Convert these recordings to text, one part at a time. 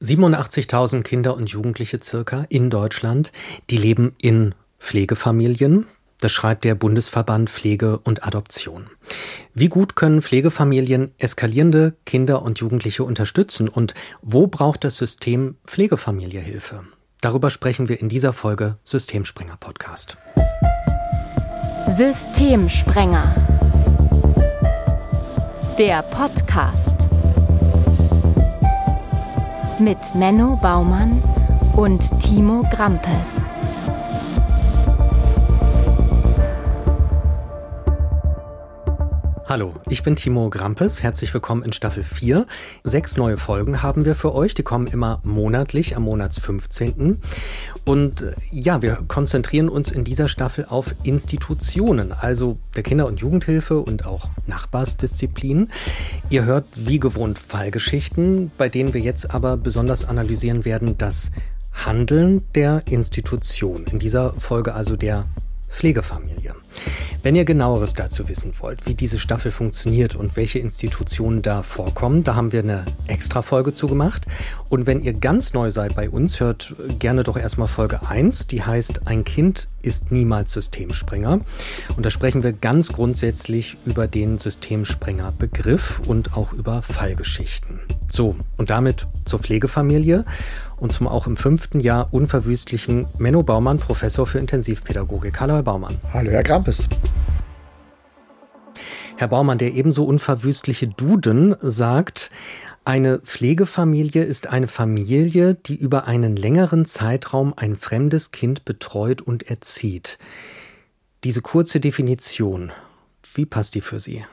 87.000 Kinder und Jugendliche circa in Deutschland, die leben in Pflegefamilien. Das schreibt der Bundesverband Pflege und Adoption. Wie gut können Pflegefamilien eskalierende Kinder und Jugendliche unterstützen und wo braucht das System Pflegefamilie Hilfe? Darüber sprechen wir in dieser Folge Systemsprenger Podcast. Systemsprenger. Der Podcast. Mit Menno Baumann und Timo Grampes. Hallo, ich bin Timo Grampes. Herzlich willkommen in Staffel 4. 6 neue Folgen haben wir für euch. Die kommen immer monatlich am Monats 15. Und wir konzentrieren uns in dieser Staffel auf Institutionen, also der Kinder- und Jugendhilfe und auch Nachbarsdisziplinen. Ihr hört wie gewohnt Fallgeschichten, bei denen wir jetzt aber besonders analysieren werden das Handeln der Institution. In dieser Folge also der Pflegefamilie. Wenn ihr Genaueres dazu wissen wollt, wie diese Staffel funktioniert und welche Institutionen da vorkommen, da haben wir eine Extra-Folge zu gemacht. Und wenn ihr ganz neu seid bei uns, hört gerne doch erstmal Folge 1, die heißt Ein Kind ist niemals Systemsprenger. Und da sprechen wir ganz grundsätzlich über den Systemsprenger-Begriff und auch über Fallgeschichten. So, und damit zur Pflegefamilie und zum auch im 5. Jahr unverwüstlichen Menno Baumann, Professor für Intensivpädagogik. Hallo, Herr Baumann. Hallo, Herr Grampes. Herr Baumann, der ebenso unverwüstliche Duden sagt, eine Pflegefamilie ist eine Familie, die über einen längeren Zeitraum ein fremdes Kind betreut und erzieht. Diese kurze Definition, wie passt die für Sie?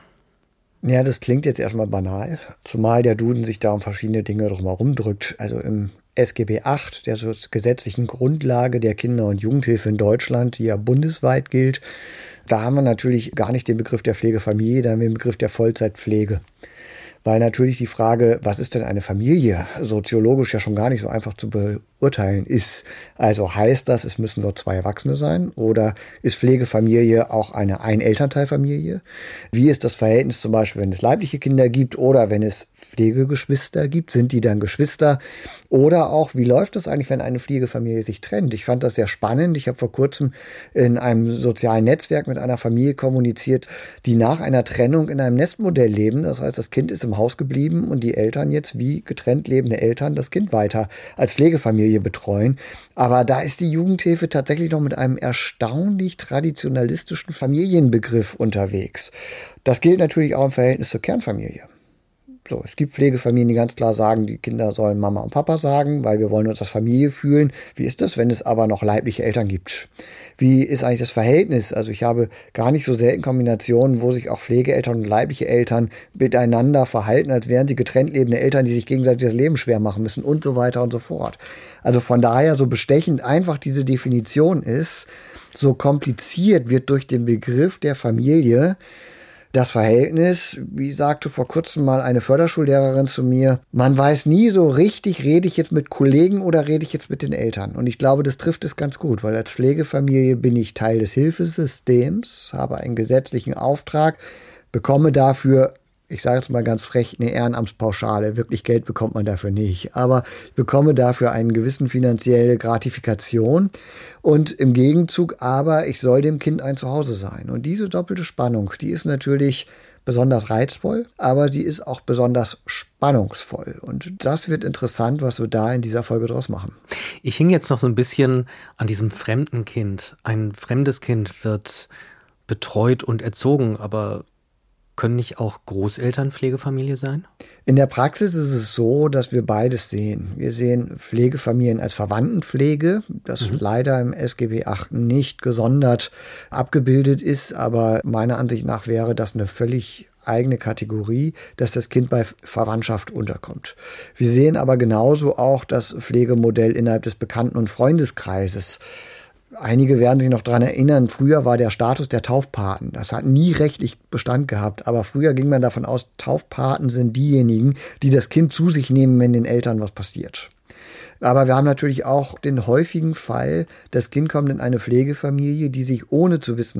Ja, das klingt jetzt erstmal banal, zumal der Duden sich da um verschiedene Dinge drumherum drückt. Also im SGB VIII, der so gesetzlichen Grundlage der Kinder- und Jugendhilfe in Deutschland, die ja bundesweit gilt, da haben wir natürlich gar nicht den Begriff der Pflegefamilie, da haben wir den Begriff der Vollzeitpflege. Weil natürlich die Frage, was ist denn eine Familie, soziologisch ja schon gar nicht so einfach zu beurteilen ist. Also heißt das, es müssen nur 2 Erwachsene sein? Oder ist Pflegefamilie auch eine Ein-Elternteil-Familie? Wie ist das Verhältnis zum Beispiel, wenn es leibliche Kinder gibt oder wenn es Pflegegeschwister gibt? Sind die dann Geschwister? Oder auch, wie läuft das eigentlich, wenn eine Pflegefamilie sich trennt? Ich fand das sehr spannend. Ich habe vor kurzem in einem sozialen Netzwerk mit einer Familie kommuniziert, die nach einer Trennung in einem Nestmodell leben. Das heißt, das Kind ist im Haus geblieben und die Eltern jetzt wie getrennt lebende Eltern das Kind weiter als Pflegefamilie betreuen. Aber da ist die Jugendhilfe tatsächlich noch mit einem erstaunlich traditionalistischen Familienbegriff unterwegs. Das gilt natürlich auch im Verhältnis zur Kernfamilie. So, es gibt Pflegefamilien, die ganz klar sagen, die Kinder sollen Mama und Papa sagen, weil wir wollen uns als Familie fühlen. Wie ist das, wenn es aber noch leibliche Eltern gibt? Wie ist eigentlich das Verhältnis? Also ich habe gar nicht so selten Kombinationen, wo sich auch Pflegeeltern und leibliche Eltern miteinander verhalten, als wären sie getrennt lebende Eltern, die sich gegenseitig das Leben schwer machen müssen und so weiter und so fort. Also von daher, so bestechend einfach diese Definition ist, so kompliziert wird durch den Begriff der Familie das Verhältnis. Wie sagte vor kurzem mal eine Förderschullehrerin zu mir, man weiß nie so richtig, rede ich jetzt mit Kollegen oder rede ich jetzt mit den Eltern? Und ich glaube, das trifft es ganz gut, weil als Pflegefamilie bin ich Teil des Hilfesystems, habe einen gesetzlichen Auftrag, bekomme dafür, ich sage jetzt mal ganz frech, eine Ehrenamtspauschale. Wirklich Geld bekommt man dafür nicht. Aber ich bekomme dafür eine gewisse finanzielle Gratifikation. Und im Gegenzug aber, ich soll dem Kind ein Zuhause sein. Und diese doppelte Spannung, die ist natürlich besonders reizvoll, aber sie ist auch besonders spannungsvoll. Und das wird interessant, was wir da in dieser Folge draus machen. Ich hing jetzt noch so ein bisschen an diesem fremden Kind. Ein fremdes Kind wird betreut und erzogen, aber können nicht auch Großeltern Pflegefamilie sein? In der Praxis ist es so, dass wir beides sehen. Wir sehen Pflegefamilien als Verwandtenpflege, das leider im SGB VIII nicht gesondert abgebildet ist, aber meiner Ansicht nach wäre das eine völlig eigene Kategorie, dass das Kind bei Verwandtschaft unterkommt. Wir sehen aber genauso auch das Pflegemodell innerhalb des Bekannten- und Freundeskreises. Einige werden sich noch daran erinnern, früher war der Status der Taufpaten. Das hat nie rechtlich Bestand gehabt, aber früher ging man davon aus, Taufpaten sind diejenigen, die das Kind zu sich nehmen, wenn den Eltern was passiert. Aber wir haben natürlich auch den häufigen Fall, das Kind kommt in eine Pflegefamilie, die sich ohne zu wissen,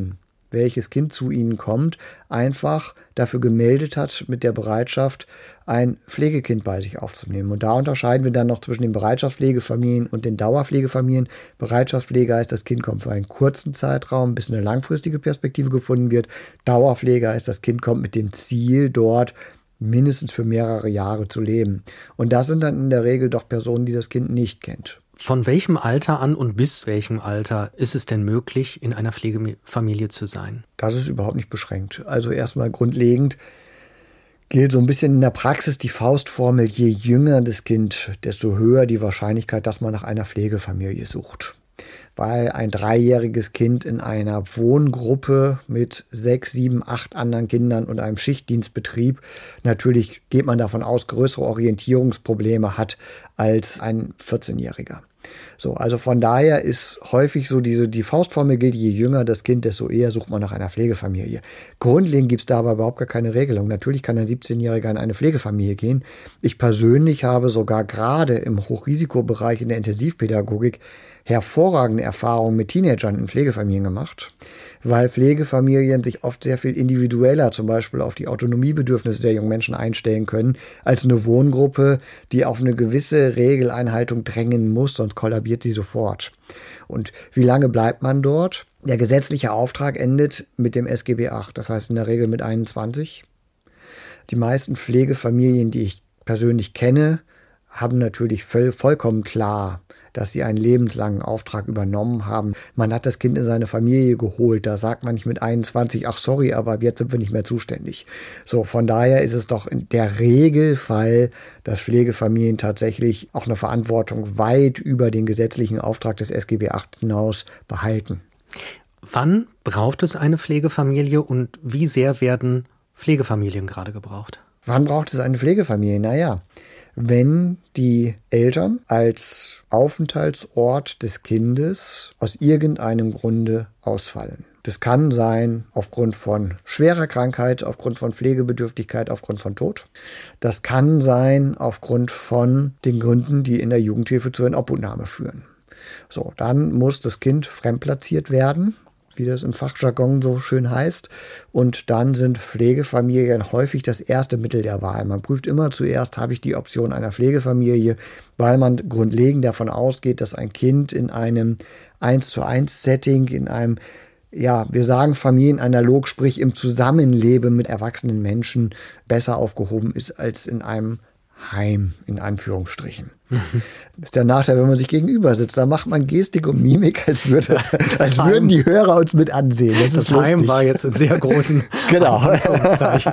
welches Kind zu ihnen kommt, einfach dafür gemeldet hat mit der Bereitschaft, ein Pflegekind bei sich aufzunehmen. Und da unterscheiden wir dann noch zwischen den Bereitschaftspflegefamilien und den Dauerpflegefamilien. Bereitschaftspflege heißt, das Kind kommt für einen kurzen Zeitraum, bis eine langfristige Perspektive gefunden wird. Dauerpflege heißt, das Kind kommt mit dem Ziel, dort mindestens für mehrere Jahre zu leben. Und das sind dann in der Regel doch Personen, die das Kind nicht kennt. Von welchem Alter an und bis welchem Alter ist es denn möglich, in einer Pflegefamilie zu sein? Das ist überhaupt nicht beschränkt. Also erstmal grundlegend gilt so ein bisschen in der Praxis die Faustformel, je jünger das Kind, desto höher die Wahrscheinlichkeit, dass man nach einer Pflegefamilie sucht. Weil ein 3-jähriges Kind in einer Wohngruppe mit 6, 7, 8 anderen Kindern und einem Schichtdienstbetrieb, natürlich geht man davon aus, größere Orientierungsprobleme hat als ein 14-Jähriger. So, also von daher ist häufig so die Faustformel gilt, je jünger das Kind, desto eher sucht man nach einer Pflegefamilie. Grundlegend gibt es da aber überhaupt gar keine Regelung. Natürlich kann ein 17-Jähriger in eine Pflegefamilie gehen. Ich persönlich habe sogar gerade im Hochrisikobereich in der Intensivpädagogik hervorragende Erfahrungen mit Teenagern in Pflegefamilien gemacht, weil Pflegefamilien sich oft sehr viel individueller zum Beispiel auf die Autonomiebedürfnisse der jungen Menschen einstellen können, als eine Wohngruppe, die auf eine gewisse Regeleinhaltung drängen muss, sonst kollabiert sie sofort. Und wie lange bleibt man dort? Der gesetzliche Auftrag endet mit dem SGB VIII, das heißt in der Regel mit 21. Die meisten Pflegefamilien, die ich persönlich kenne, haben natürlich vollkommen klar, dass sie einen lebenslangen Auftrag übernommen haben. Man hat das Kind in seine Familie geholt. Da sagt man nicht mit 21, ach sorry, aber jetzt sind wir nicht mehr zuständig. So, von daher ist es doch in der Regelfall, dass Pflegefamilien tatsächlich auch eine Verantwortung weit über den gesetzlichen Auftrag des SGB VIII hinaus behalten. Wann braucht es eine Pflegefamilie und wie sehr werden Pflegefamilien gerade gebraucht? Wann braucht es eine Pflegefamilie? Naja, wenn die Eltern als Aufenthaltsort des Kindes aus irgendeinem Grunde ausfallen. Das kann sein aufgrund von schwerer Krankheit, aufgrund von Pflegebedürftigkeit, aufgrund von Tod. Das kann sein aufgrund von den Gründen, die in der Jugendhilfe zur Inobhutnahme führen. So, dann muss das Kind fremdplatziert werden, wie das im Fachjargon so schön heißt. Und dann sind Pflegefamilien häufig das erste Mittel der Wahl. Man prüft immer zuerst, habe ich die Option einer Pflegefamilie, weil man grundlegend davon ausgeht, dass ein Kind in einem 1:1-Setting, in einem, ja, wir sagen familienanalog, sprich im Zusammenleben mit erwachsenen Menschen besser aufgehoben ist als in einem Heim, in Anführungsstrichen. Das ist der Nachteil, wenn man sich gegenüber sitzt. Da macht man Gestik und Mimik, als würden die Hörer uns mit ansehen. Das Heim war jetzt in sehr großen Anführungszeichen.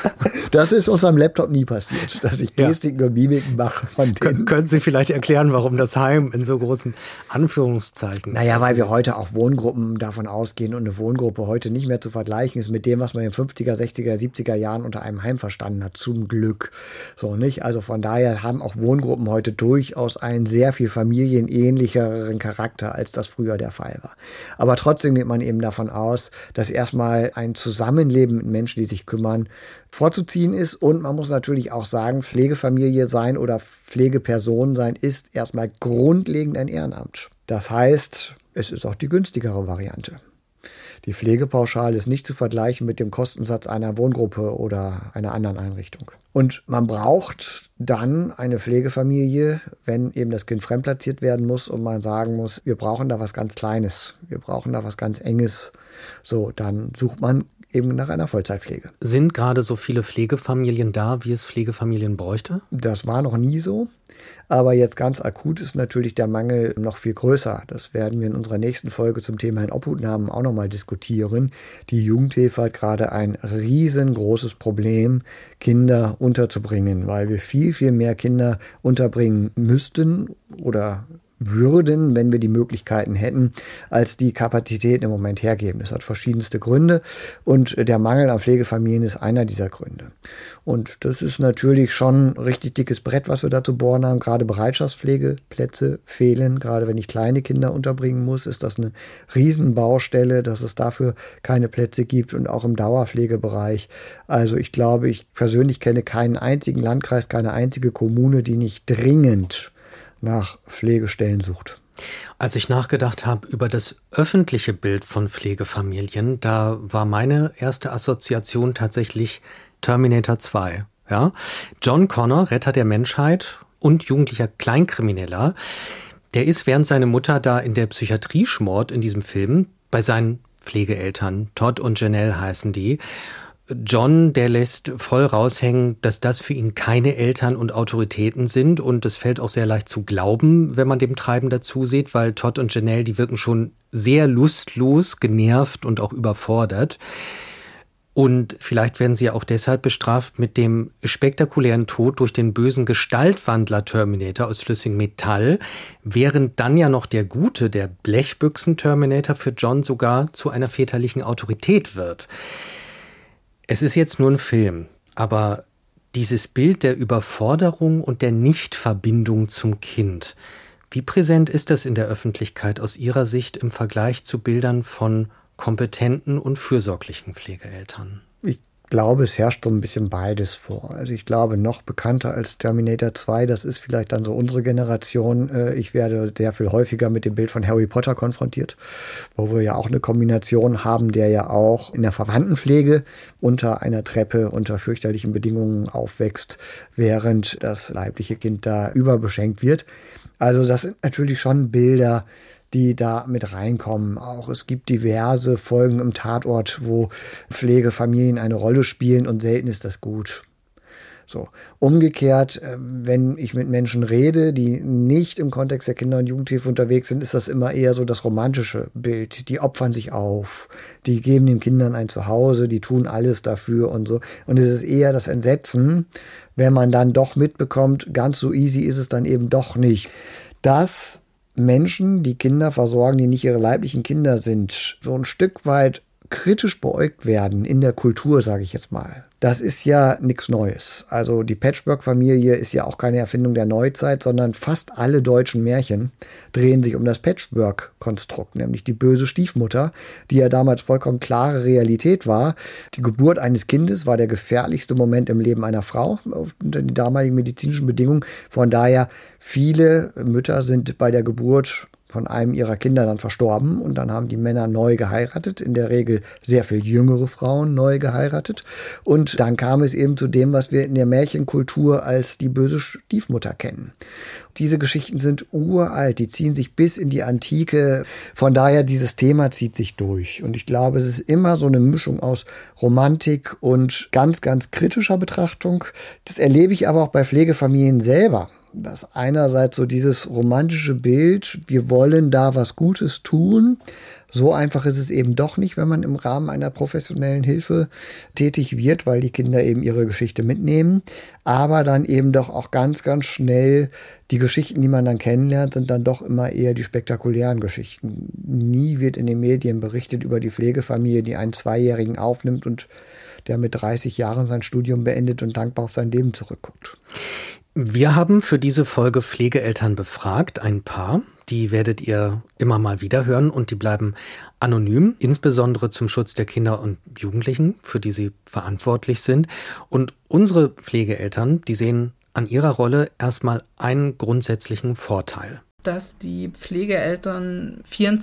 Das ist uns am Laptop nie passiert, dass ich Gestik und Mimik mache. Können Sie vielleicht erklären, warum das Heim in so großen Anführungszeichen? Naja, weil wir heute auch Wohngruppen davon ausgehen und eine Wohngruppe heute nicht mehr zu vergleichen ist mit dem, was man in den 50er, 60er, 70er Jahren unter einem Heim verstanden hat. Zum Glück. So, nicht? Also von daher haben auch Wohngruppen heute durchaus einen sehr viel familienähnlicheren Charakter, als das früher der Fall war. Aber trotzdem geht man eben davon aus, dass erstmal ein Zusammenleben mit Menschen, die sich kümmern, vorzuziehen ist. Und man muss natürlich auch sagen, Pflegefamilie sein oder Pflegeperson sein ist erstmal grundlegend ein Ehrenamt. Das heißt, es ist auch die günstigere Variante. Die Pflegepauschale ist nicht zu vergleichen mit dem Kostensatz einer Wohngruppe oder einer anderen Einrichtung. Und man braucht dann eine Pflegefamilie, wenn eben das Kind fremdplatziert werden muss und man sagen muss, wir brauchen da was ganz Kleines, wir brauchen da was ganz Enges. So, dann sucht man eben nach einer Vollzeitpflege. Sind gerade so viele Pflegefamilien da, wie es Pflegefamilien bräuchte? Das war noch nie so. Aber jetzt ganz akut ist natürlich der Mangel noch viel größer. Das werden wir in unserer nächsten Folge zum Thema Inobhutnahmen auch nochmal diskutieren. Die Jugendhilfe hat gerade ein riesengroßes Problem, Kinder unterzubringen, weil wir viel, viel mehr Kinder unterbringen müssten oder würden, wenn wir die Möglichkeiten hätten, als die Kapazitäten im Moment hergeben. Das hat verschiedenste Gründe und der Mangel an Pflegefamilien ist einer dieser Gründe. Und das ist natürlich schon ein richtig dickes Brett, was wir da zu bohren haben. Gerade Bereitschaftspflegeplätze fehlen. Gerade wenn ich kleine Kinder unterbringen muss, ist das eine Riesenbaustelle, dass es dafür keine Plätze gibt und auch im Dauerpflegebereich. Also ich glaube, ich persönlich kenne keinen einzigen Landkreis, keine einzige Kommune, die nicht dringend nach Pflegestellen sucht. Als ich nachgedacht habe über das öffentliche Bild von Pflegefamilien, da war meine erste Assoziation tatsächlich Terminator 2. Ja? John Connor, Retter der Menschheit und jugendlicher Kleinkrimineller, der ist, während seine Mutter da in der Psychiatrie schmort in diesem Film, bei seinen Pflegeeltern, Todd und Janelle heißen die. John, der lässt voll raushängen, dass das für ihn keine Eltern und Autoritäten sind, und es fällt auch sehr leicht zu glauben, wenn man dem Treiben dazu sieht, weil Todd und Janelle, die wirken schon sehr lustlos, genervt und auch überfordert. Und vielleicht werden sie ja auch deshalb bestraft mit dem spektakulären Tod durch den bösen Gestaltwandler Terminator aus flüssigem Metall, während dann ja noch der Gute, der Blechbüchsen-Terminator, für John sogar zu einer väterlichen Autorität wird. Es ist jetzt nur ein Film, aber dieses Bild der Überforderung und der Nichtverbindung zum Kind, wie präsent ist das in der Öffentlichkeit aus Ihrer Sicht im Vergleich zu Bildern von kompetenten und fürsorglichen Pflegeeltern? Ich glaube, es herrscht so ein bisschen beides vor. Also ich glaube, noch bekannter als Terminator 2, das ist vielleicht dann so unsere Generation. Ich werde sehr viel häufiger mit dem Bild von Harry Potter konfrontiert, wo wir ja auch eine Kombination haben, der ja auch in der Verwandtenpflege unter einer Treppe unter fürchterlichen Bedingungen aufwächst, während das leibliche Kind da überbeschenkt wird. Also das sind natürlich schon Bilder, die da mit reinkommen. Auch es gibt diverse Folgen im Tatort, wo Pflegefamilien eine Rolle spielen, und selten ist das gut. So. Umgekehrt, wenn ich mit Menschen rede, die nicht im Kontext der Kinder- und Jugendhilfe unterwegs sind, ist das immer eher so das romantische Bild. Die opfern sich auf, die geben den Kindern ein Zuhause, die tun alles dafür und so. Und es ist eher das Entsetzen, wenn man dann doch mitbekommt, ganz so easy ist es dann eben doch nicht. Dass Menschen, die Kinder versorgen, die nicht ihre leiblichen Kinder sind, so ein Stück weit kritisch beäugt werden in der Kultur, sage ich jetzt mal. Das ist ja nichts Neues. Also die Patchwork-Familie ist ja auch keine Erfindung der Neuzeit, sondern fast alle deutschen Märchen drehen sich um das Patchwork-Konstrukt, nämlich die böse Stiefmutter, die ja damals vollkommen klare Realität war. Die Geburt eines Kindes war der gefährlichste Moment im Leben einer Frau unter den damaligen medizinischen Bedingungen. Von daher, viele Mütter sind bei der Geburt von einem ihrer Kinder dann verstorben, und dann haben die Männer neu geheiratet, in der Regel sehr viel jüngere Frauen neu geheiratet, und dann kam es eben zu dem, was wir in der Märchenkultur als die böse Stiefmutter kennen. Diese Geschichten sind uralt, die ziehen sich bis in die Antike, von daher dieses Thema zieht sich durch, und ich glaube, es ist immer so eine Mischung aus Romantik und ganz, ganz kritischer Betrachtung. Das erlebe ich aber auch bei Pflegefamilien selber. Das einerseits so dieses romantische Bild, wir wollen da was Gutes tun. So einfach ist es eben doch nicht, wenn man im Rahmen einer professionellen Hilfe tätig wird, weil die Kinder eben ihre Geschichte mitnehmen. Aber dann eben doch auch ganz, ganz schnell die Geschichten, die man dann kennenlernt, sind dann doch immer eher die spektakulären Geschichten. Nie wird in den Medien berichtet über die Pflegefamilie, die einen Zweijährigen aufnimmt und der mit 30 Jahren sein Studium beendet und dankbar auf sein Leben zurückguckt. Wir haben für diese Folge Pflegeeltern befragt, ein paar. Die werdet ihr immer mal wieder hören, und die bleiben anonym, insbesondere zum Schutz der Kinder und Jugendlichen, für die sie verantwortlich sind. Und unsere Pflegeeltern, die sehen an ihrer Rolle erstmal einen grundsätzlichen Vorteil. Dass die Pflegeeltern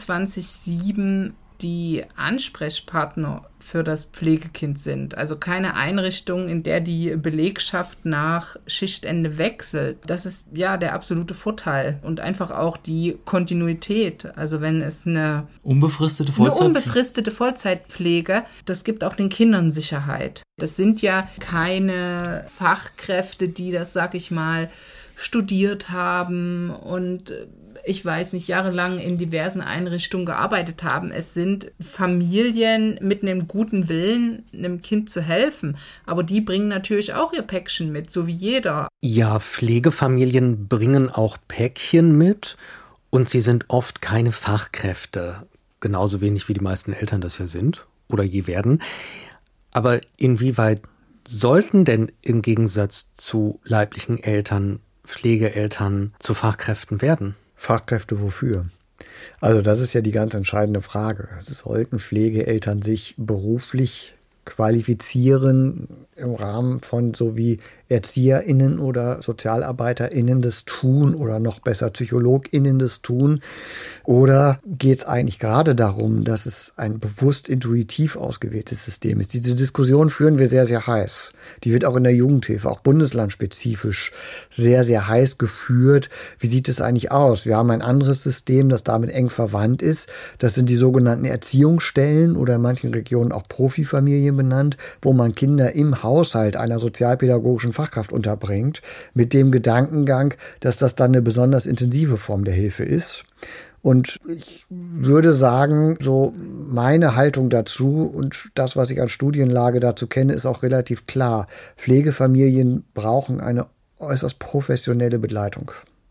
24/7 die Ansprechpartner für das Pflegekind sind. Also keine Einrichtung, in der die Belegschaft nach Schichtende wechselt. Das ist ja der absolute Vorteil. Und einfach auch die Kontinuität. Also wenn es eine unbefristete Vollzeitpflege, das gibt auch den Kindern Sicherheit. Das sind ja keine Fachkräfte, die das, sag ich mal, studiert haben und ich weiß nicht, jahrelang in diversen Einrichtungen gearbeitet haben. Es sind Familien mit einem guten Willen, einem Kind zu helfen. Aber die bringen natürlich auch ihr Päckchen mit, so wie jeder. Ja, Pflegefamilien bringen auch Päckchen mit, und sie sind oft keine Fachkräfte. Genauso wenig wie die meisten Eltern das ja sind oder je werden. Aber inwieweit sollten denn im Gegensatz zu leiblichen Eltern Pflegeeltern zu Fachkräften werden? Fachkräfte wofür? Also das ist ja die ganz entscheidende Frage. Sollten Pflegeeltern sich beruflich qualifizieren im Rahmen von, so wie ErzieherInnen oder SozialarbeiterInnen das tun oder noch besser PsychologInnen das tun? Oder geht es eigentlich gerade darum, dass es ein bewusst intuitiv ausgewähltes System ist? Diese Diskussion führen wir sehr, sehr heiß. Die wird auch in der Jugendhilfe, auch bundeslandspezifisch sehr, sehr heiß geführt. Wie sieht es eigentlich aus? Wir haben ein anderes System, das damit eng verwandt ist. Das sind die sogenannten Erziehungsstellen oder in manchen Regionen auch Profifamilien benannt, wo man Kinder im Haushalt einer sozialpädagogischen Fachkraft unterbringt, mit dem Gedankengang, dass das dann eine besonders intensive Form der Hilfe ist. Und ich würde sagen, so meine Haltung dazu und das, was ich an Studienlage dazu kenne, ist auch relativ klar. Pflegefamilien brauchen eine äußerst professionelle Begleitung,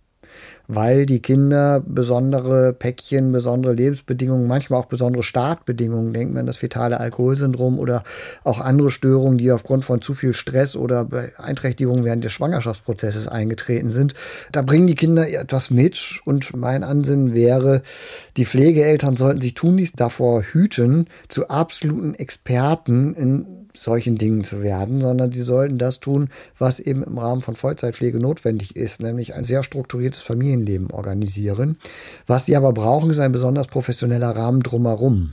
weil die Kinder besondere Päckchen, besondere Lebensbedingungen, manchmal auch besondere Startbedingungen, denkt man an das fetale Alkoholsyndrom oder auch andere Störungen, die aufgrund von zu viel Stress oder Beeinträchtigungen während des Schwangerschaftsprozesses eingetreten sind. Da bringen die Kinder etwas mit und mein Ansinnen wäre, die Pflegeeltern sollten sich tunlichst davor hüten, zu absoluten Experten in solchen Dingen zu werden, sondern sie sollten das tun, was eben im Rahmen von Vollzeitpflege notwendig ist, nämlich ein sehr strukturiertes Familienleben organisieren. Was sie aber brauchen, ist ein besonders professioneller Rahmen drumherum.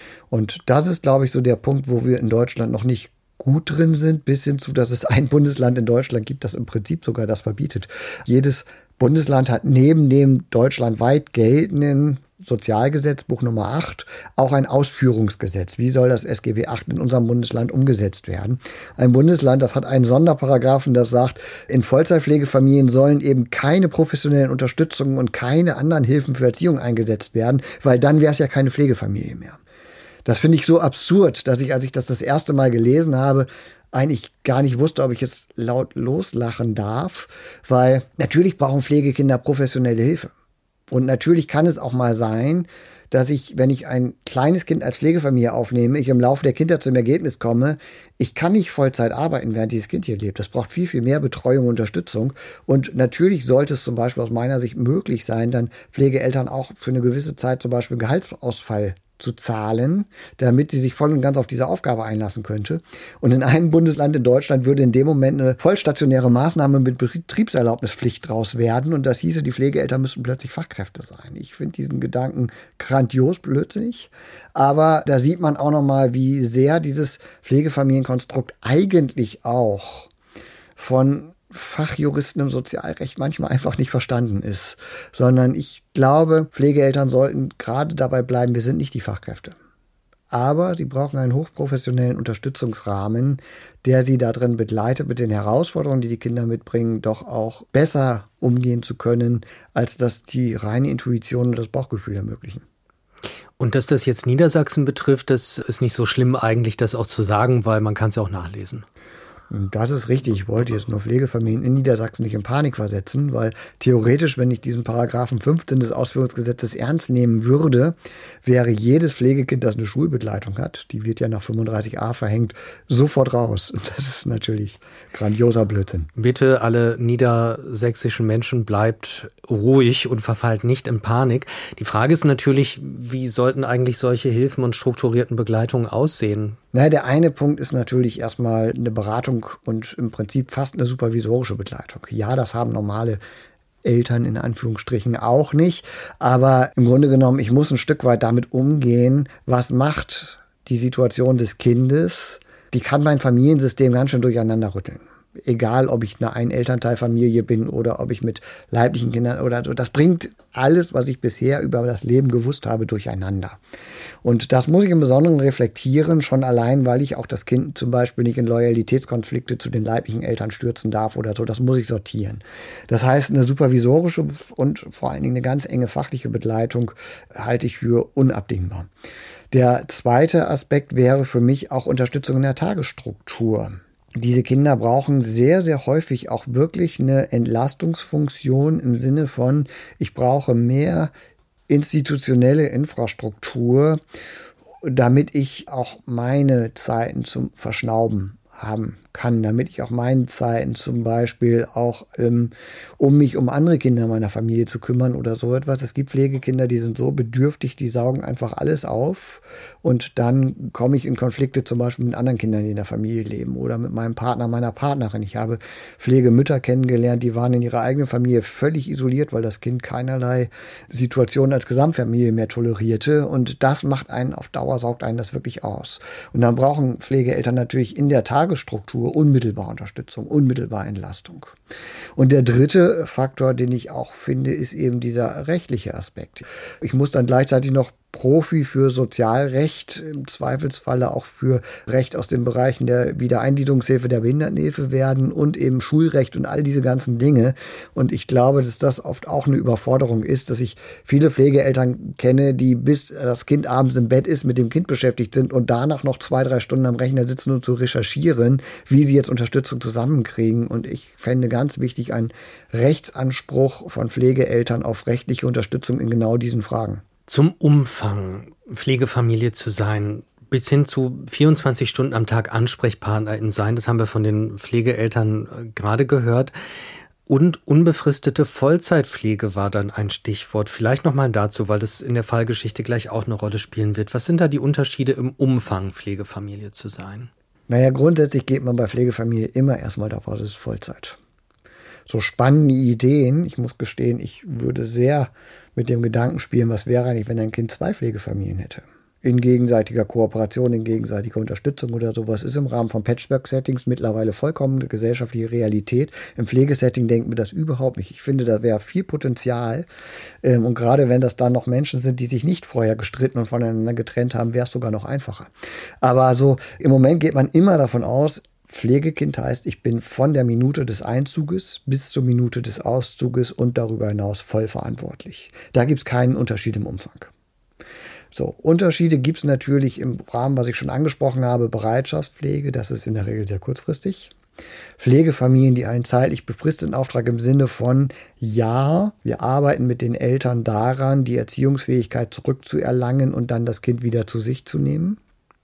Und das ist, glaube ich, so der Punkt, wo wir in Deutschland noch nicht gut drin sind, bis hin zu, dass es ein Bundesland in Deutschland gibt, das im Prinzip sogar das verbietet. Jedes Bundesland hat neben dem deutschlandweit geltenden Sozialgesetzbuch Nummer 8 auch ein Ausführungsgesetz. Wie soll das SGB 8 in unserem Bundesland umgesetzt werden? Ein Bundesland, das hat einen Sonderparagraphen, das sagt, in Vollzeitpflegefamilien sollen eben keine professionellen Unterstützungen und keine anderen Hilfen für Erziehung eingesetzt werden, weil dann wäre es ja keine Pflegefamilie mehr. Das finde ich so absurd, dass ich, als ich das erste Mal gelesen habe, eigentlich gar nicht wusste, ob ich jetzt laut loslachen darf, weil natürlich brauchen Pflegekinder professionelle Hilfe. Und natürlich kann es auch mal sein, dass ich, wenn ich ein kleines Kind als Pflegefamilie aufnehme, ich im Laufe der Kindheit zum Ergebnis komme, ich kann nicht Vollzeit arbeiten, während dieses Kind hier lebt. Das braucht viel, viel mehr Betreuung und Unterstützung. Und natürlich sollte es zum Beispiel aus meiner Sicht möglich sein, dann Pflegeeltern auch für eine gewisse Zeit zum Beispiel Gehaltsausfall zu zahlen, damit sie sich voll und ganz auf diese Aufgabe einlassen könnte. Und in einem Bundesland in Deutschland würde in dem Moment eine vollstationäre Maßnahme mit Betriebserlaubnispflicht draus werden und das hieße, die Pflegeeltern müssten plötzlich Fachkräfte sein. Ich finde diesen Gedanken grandios blödsinnig, aber da sieht man auch nochmal, wie sehr dieses Pflegefamilienkonstrukt eigentlich auch von Fachjuristen im Sozialrecht manchmal einfach nicht verstanden ist, sondern ich glaube, Pflegeeltern sollten gerade dabei bleiben, wir sind nicht die Fachkräfte. Aber sie brauchen einen hochprofessionellen Unterstützungsrahmen, der sie darin begleitet, mit den Herausforderungen, die die Kinder mitbringen, doch auch besser umgehen zu können, als das die reine Intuition und das Bauchgefühl ermöglichen. Und dass das jetzt Niedersachsen betrifft, das ist nicht so schlimm eigentlich, das auch zu sagen, weil man kann es ja auch nachlesen. Das ist richtig. Ich wollte jetzt nur Pflegefamilien in Niedersachsen nicht in Panik versetzen, weil theoretisch, wenn ich diesen Paragraphen 15 des Ausführungsgesetzes ernst nehmen würde, wäre jedes Pflegekind, das eine Schulbegleitung hat, die wird ja nach 35a verhängt, sofort raus. Und das ist natürlich grandioser Blödsinn. Bitte alle niedersächsischen Menschen, bleibt ruhig und verfallt nicht in Panik. Die Frage ist natürlich, wie sollten eigentlich solche Hilfen und strukturierten Begleitungen aussehen? Na, der eine Punkt ist natürlich erstmal eine Beratung und im Prinzip fast eine supervisorische Begleitung. Ja, das haben normale Eltern in Anführungsstrichen auch nicht. Aber im Grunde genommen, ich muss ein Stück weit damit umgehen, was macht die Situation des Kindes. Die kann mein Familiensystem ganz schön durcheinander rütteln. Egal, ob ich eine Ein-Elternteil-Familie bin oder ob ich mit leiblichen Kindern oder so. Das bringt alles, was ich bisher über das Leben gewusst habe, durcheinander. Und das muss ich im Besonderen reflektieren, schon allein, weil ich auch das Kind zum Beispiel nicht in Loyalitätskonflikte zu den leiblichen Eltern stürzen darf oder so. Das muss ich sortieren. Das heißt, eine supervisorische und vor allen Dingen eine ganz enge fachliche Begleitung halte ich für unabdingbar. Der zweite Aspekt wäre für mich auch Unterstützung in der Tagesstruktur. Diese Kinder brauchen sehr, sehr häufig auch wirklich eine Entlastungsfunktion im Sinne von, ich brauche mehr institutionelle Infrastruktur, damit ich auch meine Zeiten zum Verschnauben haben kann, damit ich auch meinen Zeiten zum Beispiel auch um mich um andere Kinder meiner Familie zu kümmern oder so etwas. Es gibt Pflegekinder, die sind so bedürftig, die saugen einfach alles auf und dann komme ich in Konflikte zum Beispiel mit anderen Kindern, die in der Familie leben oder mit meinem Partner, meiner Partnerin. Ich habe Pflegemütter kennengelernt, die waren in ihrer eigenen Familie völlig isoliert, weil das Kind keinerlei Situationen als Gesamtfamilie mehr tolerierte und das macht einen auf Dauer, saugt einen das wirklich aus. Und dann brauchen Pflegeeltern natürlich in der Tagesstruktur unmittelbar Unterstützung, unmittelbar Entlastung. Und der dritte Faktor, den ich auch finde, ist eben dieser rechtliche Aspekt. Ich muss dann gleichzeitig noch Profi für Sozialrecht, im Zweifelsfalle auch für Recht aus den Bereichen der Wiedereingliederungshilfe, der Behindertenhilfe werden und eben Schulrecht und all diese ganzen Dinge. Und ich glaube, dass das oft auch eine Überforderung ist, dass ich viele Pflegeeltern kenne, die bis das Kind abends im Bett ist, mit dem Kind beschäftigt sind und danach noch 2-3 Stunden am Rechner sitzen und zu recherchieren, wie sie jetzt Unterstützung zusammenkriegen. Und ich fände ganz wichtig einen Rechtsanspruch von Pflegeeltern auf rechtliche Unterstützung in genau diesen Fragen. Zum Umfang, Pflegefamilie zu sein, bis hin zu 24 Stunden am Tag Ansprechpartnerin sein, das haben wir von den Pflegeeltern gerade gehört. Und unbefristete Vollzeitpflege war dann ein Stichwort. Vielleicht nochmal dazu, weil das in der Fallgeschichte gleich auch eine Rolle spielen wird. Was sind da die Unterschiede im Umfang, Pflegefamilie zu sein? Naja, grundsätzlich geht man bei Pflegefamilie immer erstmal davon, das ist Vollzeit. So spannende Ideen, ich muss gestehen, ich würde sehr mit dem Gedanken spielen, was wäre eigentlich, wenn ein Kind 2 Pflegefamilien hätte. In gegenseitiger Kooperation, in gegenseitiger Unterstützung oder sowas ist im Rahmen von Patchwork-Settings mittlerweile vollkommene gesellschaftliche Realität. Im Pflegesetting denken wir das überhaupt nicht. Ich finde, da wäre viel Potenzial. Und gerade wenn das dann noch Menschen sind, die sich nicht vorher gestritten und voneinander getrennt haben, wäre es sogar noch einfacher. Aber so im Moment geht man immer davon aus, Pflegekind heißt, ich bin von der Minute des Einzuges bis zur Minute des Auszuges und darüber hinaus voll verantwortlich. Da gibt es keinen Unterschied im Umfang. So, Unterschiede gibt es natürlich im Rahmen, was ich schon angesprochen habe, Bereitschaftspflege, das ist in der Regel sehr kurzfristig. Pflegefamilien, die einen zeitlich befristeten Auftrag im Sinne von, ja, wir arbeiten mit den Eltern daran, die Erziehungsfähigkeit zurückzuerlangen und dann das Kind wieder zu sich zu nehmen.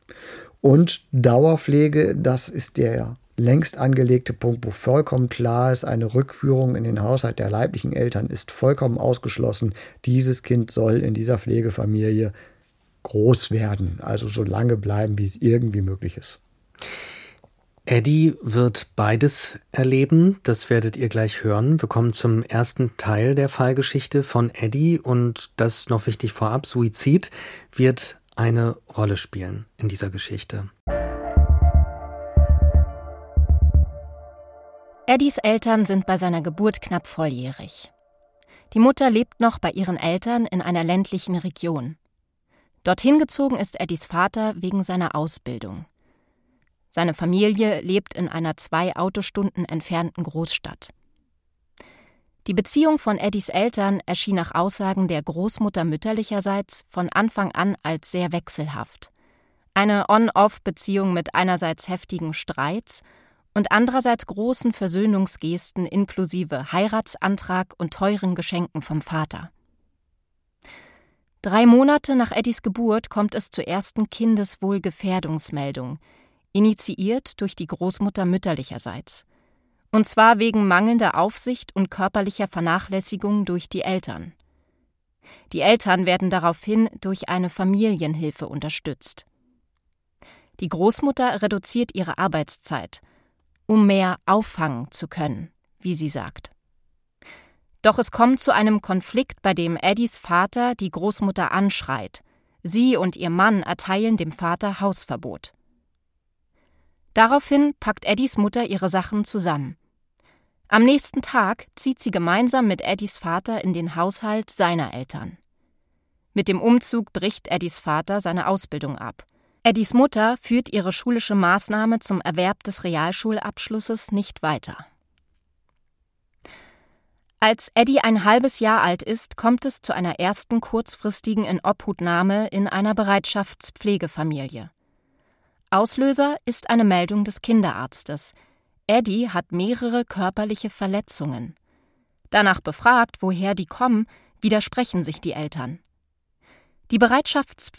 Und Dauerpflege, das ist der längst angelegte Punkt, wo vollkommen klar ist, eine Rückführung in den Haushalt der leiblichen Eltern ist vollkommen ausgeschlossen. Dieses Kind soll in dieser Pflegefamilie groß werden, also so lange bleiben, wie es irgendwie möglich ist. Eddie wird beides erleben, das werdet ihr gleich hören. Wir kommen zum ersten Teil der Fallgeschichte von Eddie und das ist noch wichtig vorab, Suizid wird eine Rolle spielen in dieser Geschichte. Eddies Eltern sind bei seiner Geburt knapp volljährig. Die Mutter lebt noch bei ihren Eltern in einer ländlichen Region. Dorthin gezogen ist Eddies Vater wegen seiner Ausbildung. Seine Familie lebt in einer 2 Autostunden entfernten Großstadt. Die Beziehung von Eddies Eltern erschien nach Aussagen der Großmutter mütterlicherseits von Anfang an als sehr wechselhaft. Eine On-Off-Beziehung mit einerseits heftigen Streits und andererseits großen Versöhnungsgesten inklusive Heiratsantrag und teuren Geschenken vom Vater. 3 Monate nach Eddies Geburt kommt es zur ersten Kindeswohlgefährdungsmeldung, initiiert durch die Großmutter mütterlicherseits. Und zwar wegen mangelnder Aufsicht und körperlicher Vernachlässigung durch die Eltern. Die Eltern werden daraufhin durch eine Familienhilfe unterstützt. Die Großmutter reduziert ihre Arbeitszeit, um mehr auffangen zu können, wie sie sagt. Doch es kommt zu einem Konflikt, bei dem Eddies Vater die Großmutter anschreit. Sie und ihr Mann erteilen dem Vater Hausverbot. Daraufhin packt Eddies Mutter ihre Sachen zusammen. Am nächsten Tag zieht sie gemeinsam mit Eddies Vater in den Haushalt seiner Eltern. Mit dem Umzug bricht Eddies Vater seine Ausbildung ab. Eddies Mutter führt ihre schulische Maßnahme zum Erwerb des Realschulabschlusses nicht weiter. Als Eddie ein halbes Jahr alt ist, kommt es zu einer ersten kurzfristigen Inobhutnahme in einer Bereitschaftspflegefamilie. Auslöser ist eine Meldung des Kinderarztes. Eddie hat mehrere körperliche Verletzungen. Danach befragt, woher die kommen, widersprechen sich die Eltern. Die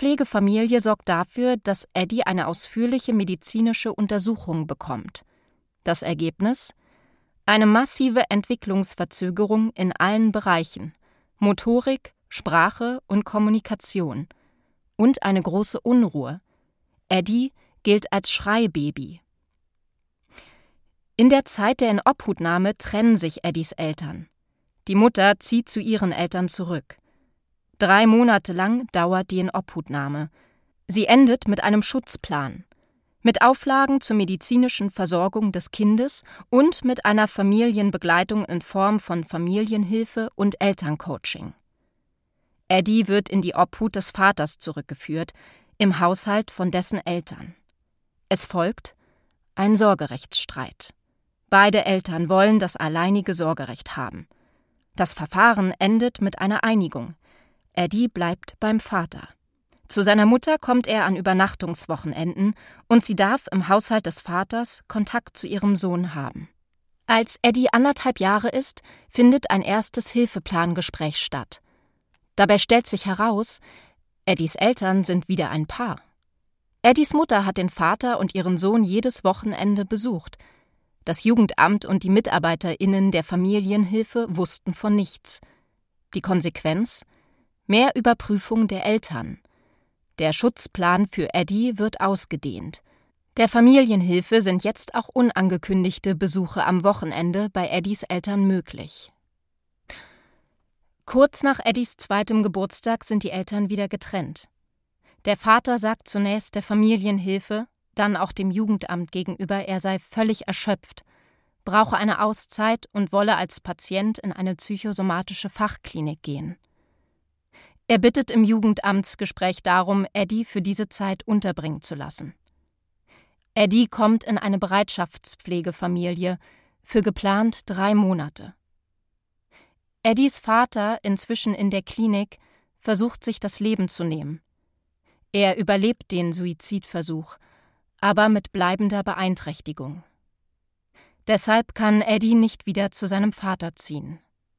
Bereitschaftspflegefamilie sorgt dafür, dass Eddie eine ausführliche medizinische Untersuchung bekommt. Das Ergebnis? Eine massive Entwicklungsverzögerung in allen Bereichen: Motorik, Sprache und Kommunikation. Und eine große Unruhe. Eddie gilt als Schreibaby. In der Zeit der Inobhutnahme trennen sich Eddies Eltern. Die Mutter zieht zu ihren Eltern zurück. 3 Monate lang dauert die Inobhutnahme. Sie endet mit einem Schutzplan, mit Auflagen zur medizinischen Versorgung des Kindes und mit einer Familienbegleitung in Form von Familienhilfe und Elterncoaching. Eddie wird in die Obhut des Vaters zurückgeführt, im Haushalt von dessen Eltern. Es folgt ein Sorgerechtsstreit. Beide Eltern wollen das alleinige Sorgerecht haben. Das Verfahren endet mit einer Einigung. Eddie bleibt beim Vater. Zu seiner Mutter kommt er an Übernachtungswochenenden und sie darf im Haushalt des Vaters Kontakt zu ihrem Sohn haben. Als Eddie 1,5 Jahre ist, findet ein erstes Hilfeplangespräch statt. Dabei stellt sich heraus, Eddies Eltern sind wieder ein Paar. Eddies Mutter hat den Vater und ihren Sohn jedes Wochenende besucht. Das Jugendamt und die MitarbeiterInnen der Familienhilfe wussten von nichts. Die Konsequenz? Mehr Überprüfung der Eltern. Der Schutzplan für Eddie wird ausgedehnt. Der Familienhilfe sind jetzt auch unangekündigte Besuche am Wochenende bei Eddies Eltern möglich. Kurz nach Eddies 2. Geburtstag sind die Eltern wieder getrennt. Der Vater sagt zunächst der Familienhilfe, dann auch dem Jugendamt gegenüber, er sei völlig erschöpft, brauche eine Auszeit und wolle als Patient in eine psychosomatische Fachklinik gehen. Er bittet im Jugendamtsgespräch darum, Eddie für diese Zeit unterbringen zu lassen. Eddie kommt in eine Bereitschaftspflegefamilie für geplant 3 Monate. Eddies Vater, inzwischen in der Klinik, versucht sich das Leben zu nehmen. Er überlebt den Suizidversuch, aber mit bleibender Beeinträchtigung. Deshalb kann Eddie nicht wieder zu seinem Vater ziehen.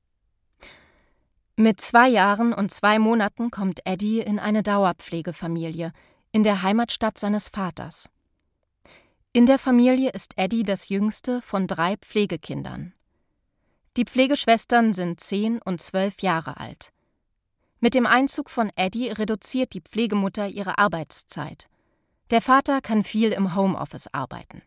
Mit 2 Jahren und 2 Monaten kommt Eddie in eine Dauerpflegefamilie in der Heimatstadt seines Vaters. In der Familie ist Eddie das jüngste von 3 Pflegekindern. Die Pflegeschwestern sind 10 und 12 Jahre alt. Mit dem Einzug von Eddie reduziert die Pflegemutter ihre Arbeitszeit. Der Vater kann viel im Homeoffice arbeiten.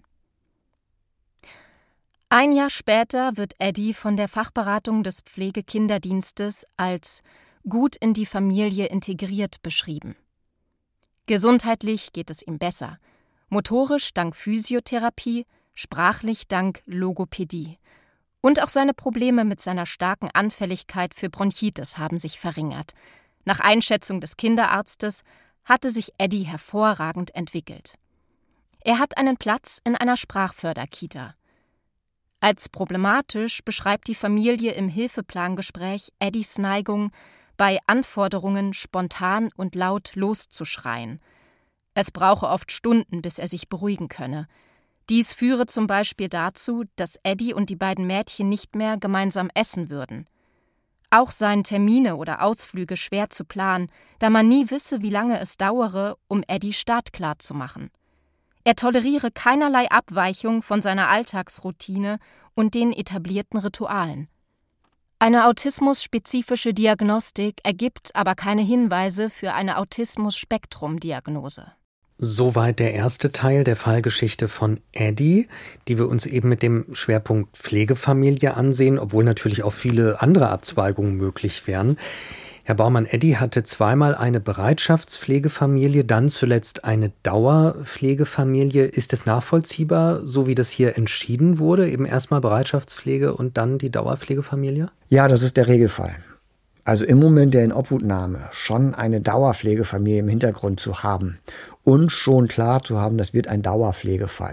1 Jahr später wird Eddie von der Fachberatung des Pflegekinderdienstes als gut in die Familie integriert beschrieben. Gesundheitlich geht es ihm besser, motorisch dank Physiotherapie, sprachlich dank Logopädie. Und auch seine Probleme mit seiner starken Anfälligkeit für Bronchitis haben sich verringert. Nach Einschätzung des Kinderarztes hatte sich Eddie hervorragend entwickelt. Er hat einen Platz in einer Sprachförderkita. Als problematisch beschreibt die Familie im Hilfeplangespräch Eddies Neigung, bei Anforderungen spontan und laut loszuschreien. Es brauche oft Stunden, bis er sich beruhigen könne. Dies führe zum Beispiel dazu, dass Eddie und die beiden Mädchen nicht mehr gemeinsam essen würden. Auch seien Termine oder Ausflüge schwer zu planen, da man nie wisse, wie lange es dauere, um Eddie startklar zu machen. Er toleriere keinerlei Abweichung von seiner Alltagsroutine und den etablierten Ritualen. Eine autismusspezifische Diagnostik ergibt aber keine Hinweise für eine Autismus-Spektrum-Diagnose. Soweit der erste Teil der Fallgeschichte von Eddie, die wir uns eben mit dem Schwerpunkt Pflegefamilie ansehen, obwohl natürlich auch viele andere Abzweigungen möglich wären. Herr Baumann, Eddie hatte 2-mal eine Bereitschaftspflegefamilie, dann zuletzt eine Dauerpflegefamilie. Ist es nachvollziehbar, so wie das hier entschieden wurde, eben erstmal Bereitschaftspflege und dann die Dauerpflegefamilie? Ja, das ist der Regelfall. Also im Moment der Inobhutnahme schon eine Dauerpflegefamilie im Hintergrund zu haben und schon klar zu haben, das wird ein Dauerpflegefall.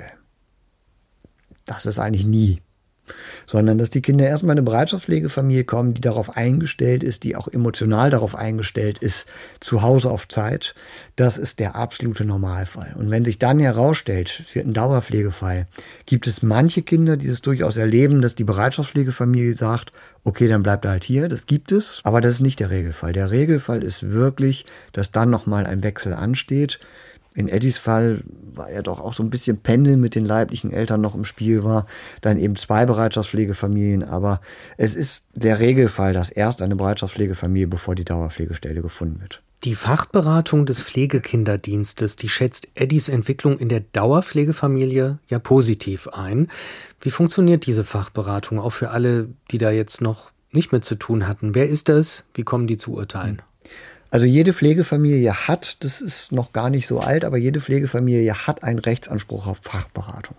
Das ist eigentlich nie. Sondern dass die Kinder erstmal in eine Bereitschaftspflegefamilie kommen, die darauf eingestellt ist, die auch emotional darauf eingestellt ist, zu Hause auf Zeit. Das ist der absolute Normalfall. Und wenn sich dann herausstellt, es wird ein Dauerpflegefall, gibt es manche Kinder, die es durchaus erleben, dass die Bereitschaftspflegefamilie sagt, okay, dann bleibt er halt hier, das gibt es, aber das ist nicht der Regelfall. Der Regelfall ist wirklich, dass dann nochmal ein Wechsel ansteht. In Eddies Fall war er doch auch so ein bisschen Pendeln mit den leiblichen Eltern noch im Spiel war, dann eben 2 Bereitschaftspflegefamilien, aber es ist der Regelfall, dass erst eine Bereitschaftspflegefamilie, bevor die Dauerpflegestelle gefunden wird. Die Fachberatung des Pflegekinderdienstes, die schätzt Eddies Entwicklung in der Dauerpflegefamilie ja positiv ein. Wie funktioniert diese Fachberatung auch für alle, die da jetzt noch nicht mit zu tun hatten? Wer ist das? Wie kommen die zu Urteilen? Also jede Pflegefamilie hat, das ist noch gar nicht so alt, aber jede Pflegefamilie hat einen Rechtsanspruch auf Fachberatung.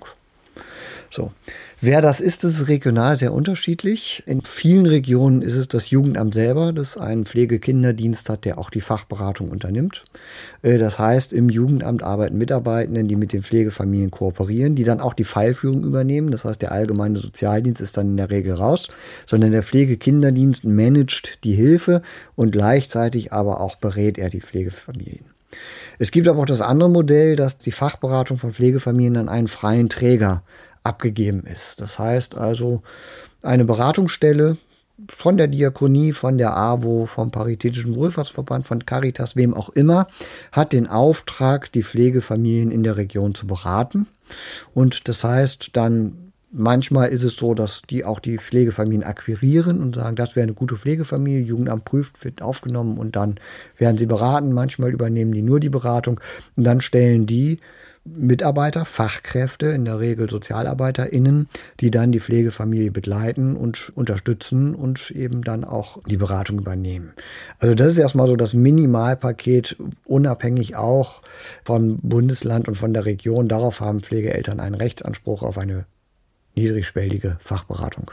So. Wer das ist regional sehr unterschiedlich. In vielen Regionen ist es das Jugendamt selber, das einen Pflegekinderdienst hat, der auch die Fachberatung unternimmt. Das heißt, im Jugendamt arbeiten Mitarbeitenden, die mit den Pflegefamilien kooperieren, die dann auch die Fallführung übernehmen. Das heißt, der allgemeine Sozialdienst ist dann in der Regel raus, sondern der Pflegekinderdienst managt die Hilfe und gleichzeitig aber auch berät er die Pflegefamilien. Es gibt aber auch das andere Modell, dass die Fachberatung von Pflegefamilien an einen freien Träger abgegeben ist. Das heißt also, eine Beratungsstelle von der Diakonie, von der AWO, vom Paritätischen Wohlfahrtsverband, von Caritas, wem auch immer, hat den Auftrag, die Pflegefamilien in der Region zu beraten. Und das heißt dann, manchmal ist es so, dass die auch die Pflegefamilien akquirieren und sagen, das wäre eine gute Pflegefamilie, Jugendamt prüft, wird aufgenommen und dann werden sie beraten. Manchmal übernehmen die nur die Beratung und dann stellen die Mitarbeiter, Fachkräfte, in der Regel SozialarbeiterInnen, die dann die Pflegefamilie begleiten und unterstützen und eben dann auch die Beratung übernehmen. Also das ist erstmal so das Minimalpaket, unabhängig auch vom Bundesland und von der Region. Darauf haben Pflegeeltern einen Rechtsanspruch auf eine niedrigschwellige Fachberatung.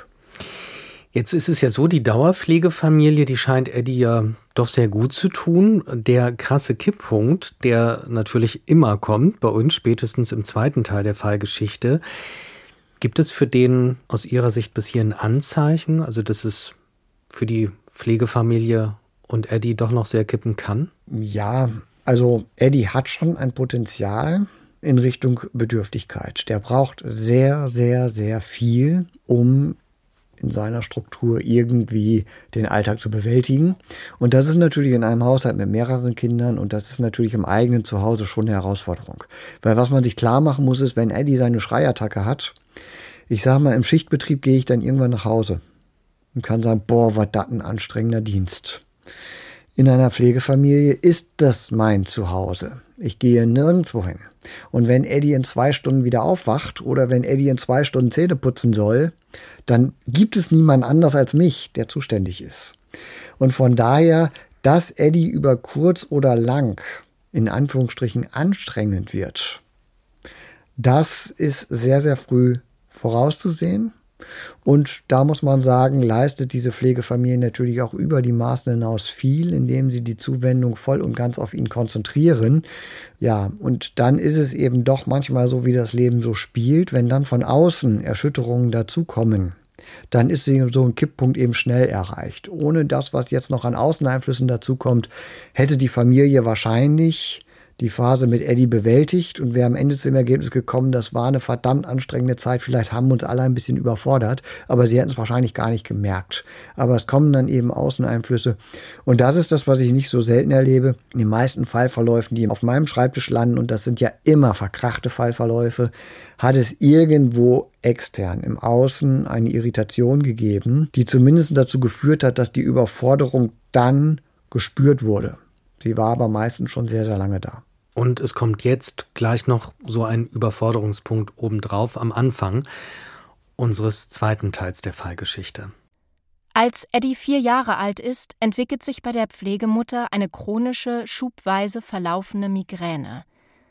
Jetzt ist es ja so, die Dauerpflegefamilie, die scheint Eddie ja doch sehr gut zu tun. Der krasse Kipppunkt, der natürlich immer kommt, bei uns spätestens im zweiten Teil der Fallgeschichte. Gibt es für den aus Ihrer Sicht bis hierhin Anzeichen, also dass es für die Pflegefamilie und Eddie doch noch sehr kippen kann? Ja, also Eddie hat schon ein Potenzial in Richtung Bedürftigkeit. Der braucht sehr, sehr, sehr viel, um in seiner Struktur irgendwie den Alltag zu bewältigen. Und das ist natürlich in einem Haushalt mit mehreren Kindern und das ist natürlich im eigenen Zuhause schon eine Herausforderung. Weil was man sich klar machen muss, ist, wenn Eddie seine Schreiattacke hat, ich sage mal, im Schichtbetrieb gehe ich dann irgendwann nach Hause und kann sagen, boah, war das ein anstrengender Dienst. In einer Pflegefamilie ist das mein Zuhause. Ich gehe nirgendwo hin. Und wenn Eddie in 2 Stunden wieder aufwacht oder wenn Eddie in 2 Stunden Zähne putzen soll, dann gibt es niemand anders als mich, der zuständig ist. Und von daher, dass Eddie über kurz oder lang in Anführungsstrichen anstrengend wird, das ist sehr, sehr früh vorauszusehen. Und da muss man sagen, leistet diese Pflegefamilie natürlich auch über die Maßen hinaus viel, indem sie die Zuwendung voll und ganz auf ihn konzentrieren. Ja, und dann ist es eben doch manchmal so, wie das Leben so spielt. Wenn dann von außen Erschütterungen dazukommen, dann ist so ein Kipppunkt eben schnell erreicht. Ohne das, was jetzt noch an Außeneinflüssen dazukommt, hätte die Familie wahrscheinlich die Phase mit Eddie bewältigt und wäre am Ende zum Ergebnis gekommen, das war eine verdammt anstrengende Zeit. Vielleicht haben wir uns alle ein bisschen überfordert, aber sie hätten es wahrscheinlich gar nicht gemerkt. Aber es kommen dann eben Außeneinflüsse. Und das ist das, was ich nicht so selten erlebe. In den meisten Fallverläufen, die auf meinem Schreibtisch landen, und das sind ja immer verkrachte Fallverläufe, hat es irgendwo extern im Außen eine Irritation gegeben, die zumindest dazu geführt hat, dass die Überforderung dann gespürt wurde. Sie war aber meistens schon sehr, sehr lange da. Und es kommt jetzt gleich noch so ein Überforderungspunkt obendrauf am Anfang unseres zweiten Teils der Fallgeschichte. Als Eddie 4 Jahre alt ist, entwickelt sich bei der Pflegemutter eine chronische, schubweise verlaufende Migräne.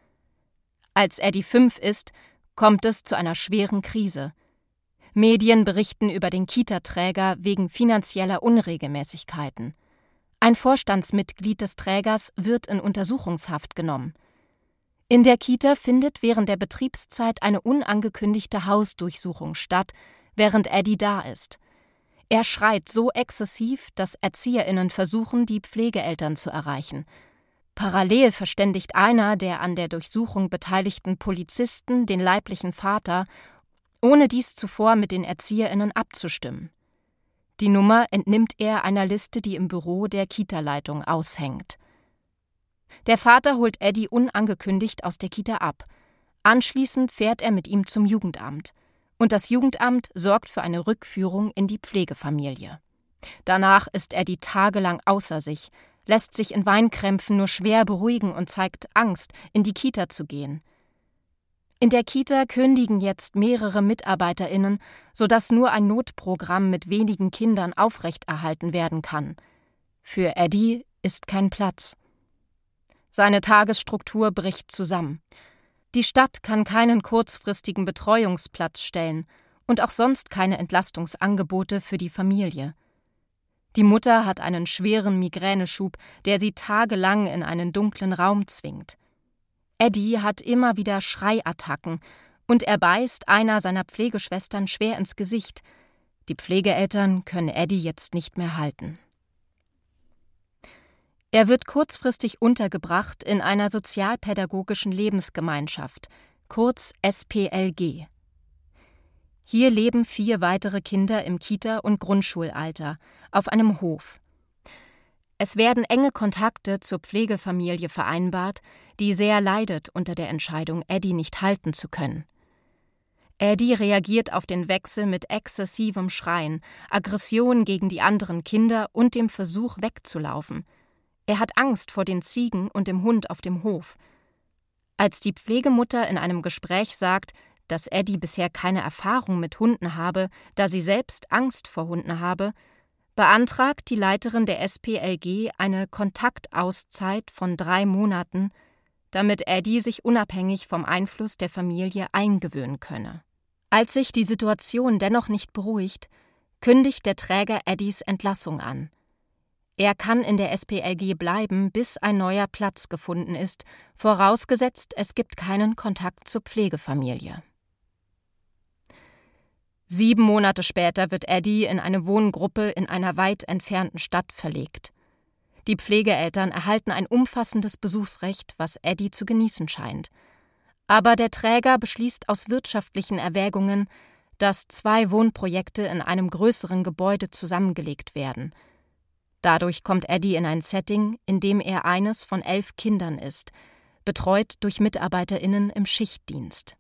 Als Eddie 5 ist, kommt es zu einer schweren Krise. Medien berichten über den Kita-Träger wegen finanzieller Unregelmäßigkeiten. Ein Vorstandsmitglied des Trägers wird in Untersuchungshaft genommen. In der Kita findet während der Betriebszeit eine unangekündigte Hausdurchsuchung statt, während Eddie da ist. Er schreit so exzessiv, dass ErzieherInnen versuchen, die Pflegeeltern zu erreichen. Parallel verständigt einer der an der Durchsuchung beteiligten Polizisten den leiblichen Vater, ohne dies zuvor mit den ErzieherInnen abzustimmen. Die Nummer entnimmt er einer Liste, die im Büro der Kita-Leitung aushängt. Der Vater holt Eddie unangekündigt aus der Kita ab. Anschließend fährt er mit ihm zum Jugendamt. Und das Jugendamt sorgt für eine Rückführung in die Pflegefamilie. Danach ist Eddie tagelang außer sich, lässt sich in Weinkrämpfen nur schwer beruhigen und zeigt Angst, in die Kita zu gehen. In der Kita kündigen jetzt mehrere MitarbeiterInnen, sodass nur ein Notprogramm mit wenigen Kindern aufrechterhalten werden kann. Für Eddie ist kein Platz. Seine Tagesstruktur bricht zusammen. Die Stadt kann keinen kurzfristigen Betreuungsplatz stellen und auch sonst keine Entlastungsangebote für die Familie. Die Mutter hat einen schweren Migräneschub, der sie tagelang in einen dunklen Raum zwingt. Eddie hat immer wieder Schreiattacken und er beißt einer seiner Pflegeschwestern schwer ins Gesicht. Die Pflegeeltern können Eddie jetzt nicht mehr halten. Er wird kurzfristig untergebracht in einer sozialpädagogischen Lebensgemeinschaft, kurz SPLG. Hier leben 4 weitere Kinder im Kita- und Grundschulalter, auf einem Hof. Es werden enge Kontakte zur Pflegefamilie vereinbart, die sehr leidet unter der Entscheidung, Eddie nicht halten zu können. Eddie reagiert auf den Wechsel mit exzessivem Schreien, Aggression gegen die anderen Kinder und dem Versuch wegzulaufen. Er hat Angst vor den Ziegen und dem Hund auf dem Hof. Als die Pflegemutter in einem Gespräch sagt, dass Eddie bisher keine Erfahrung mit Hunden habe, da sie selbst Angst vor Hunden habe, beantragt die Leiterin der SPLG eine Kontaktauszeit von 3 Monaten, damit Eddie sich unabhängig vom Einfluss der Familie eingewöhnen könne. Als sich die Situation dennoch nicht beruhigt, kündigt der Träger Eddies Entlassung an. Er kann in der SPLG bleiben, bis ein neuer Platz gefunden ist, vorausgesetzt, es gibt keinen Kontakt zur Pflegefamilie. 7 Monate später wird Eddie in eine Wohngruppe in einer weit entfernten Stadt verlegt. Die Pflegeeltern erhalten ein umfassendes Besuchsrecht, was Eddie zu genießen scheint. Aber der Träger beschließt aus wirtschaftlichen Erwägungen, dass 2 Wohnprojekte in einem größeren Gebäude zusammengelegt werden. Dadurch kommt Eddie in ein Setting, in dem er eines von 11 Kindern ist, betreut durch MitarbeiterInnen im Schichtdienst.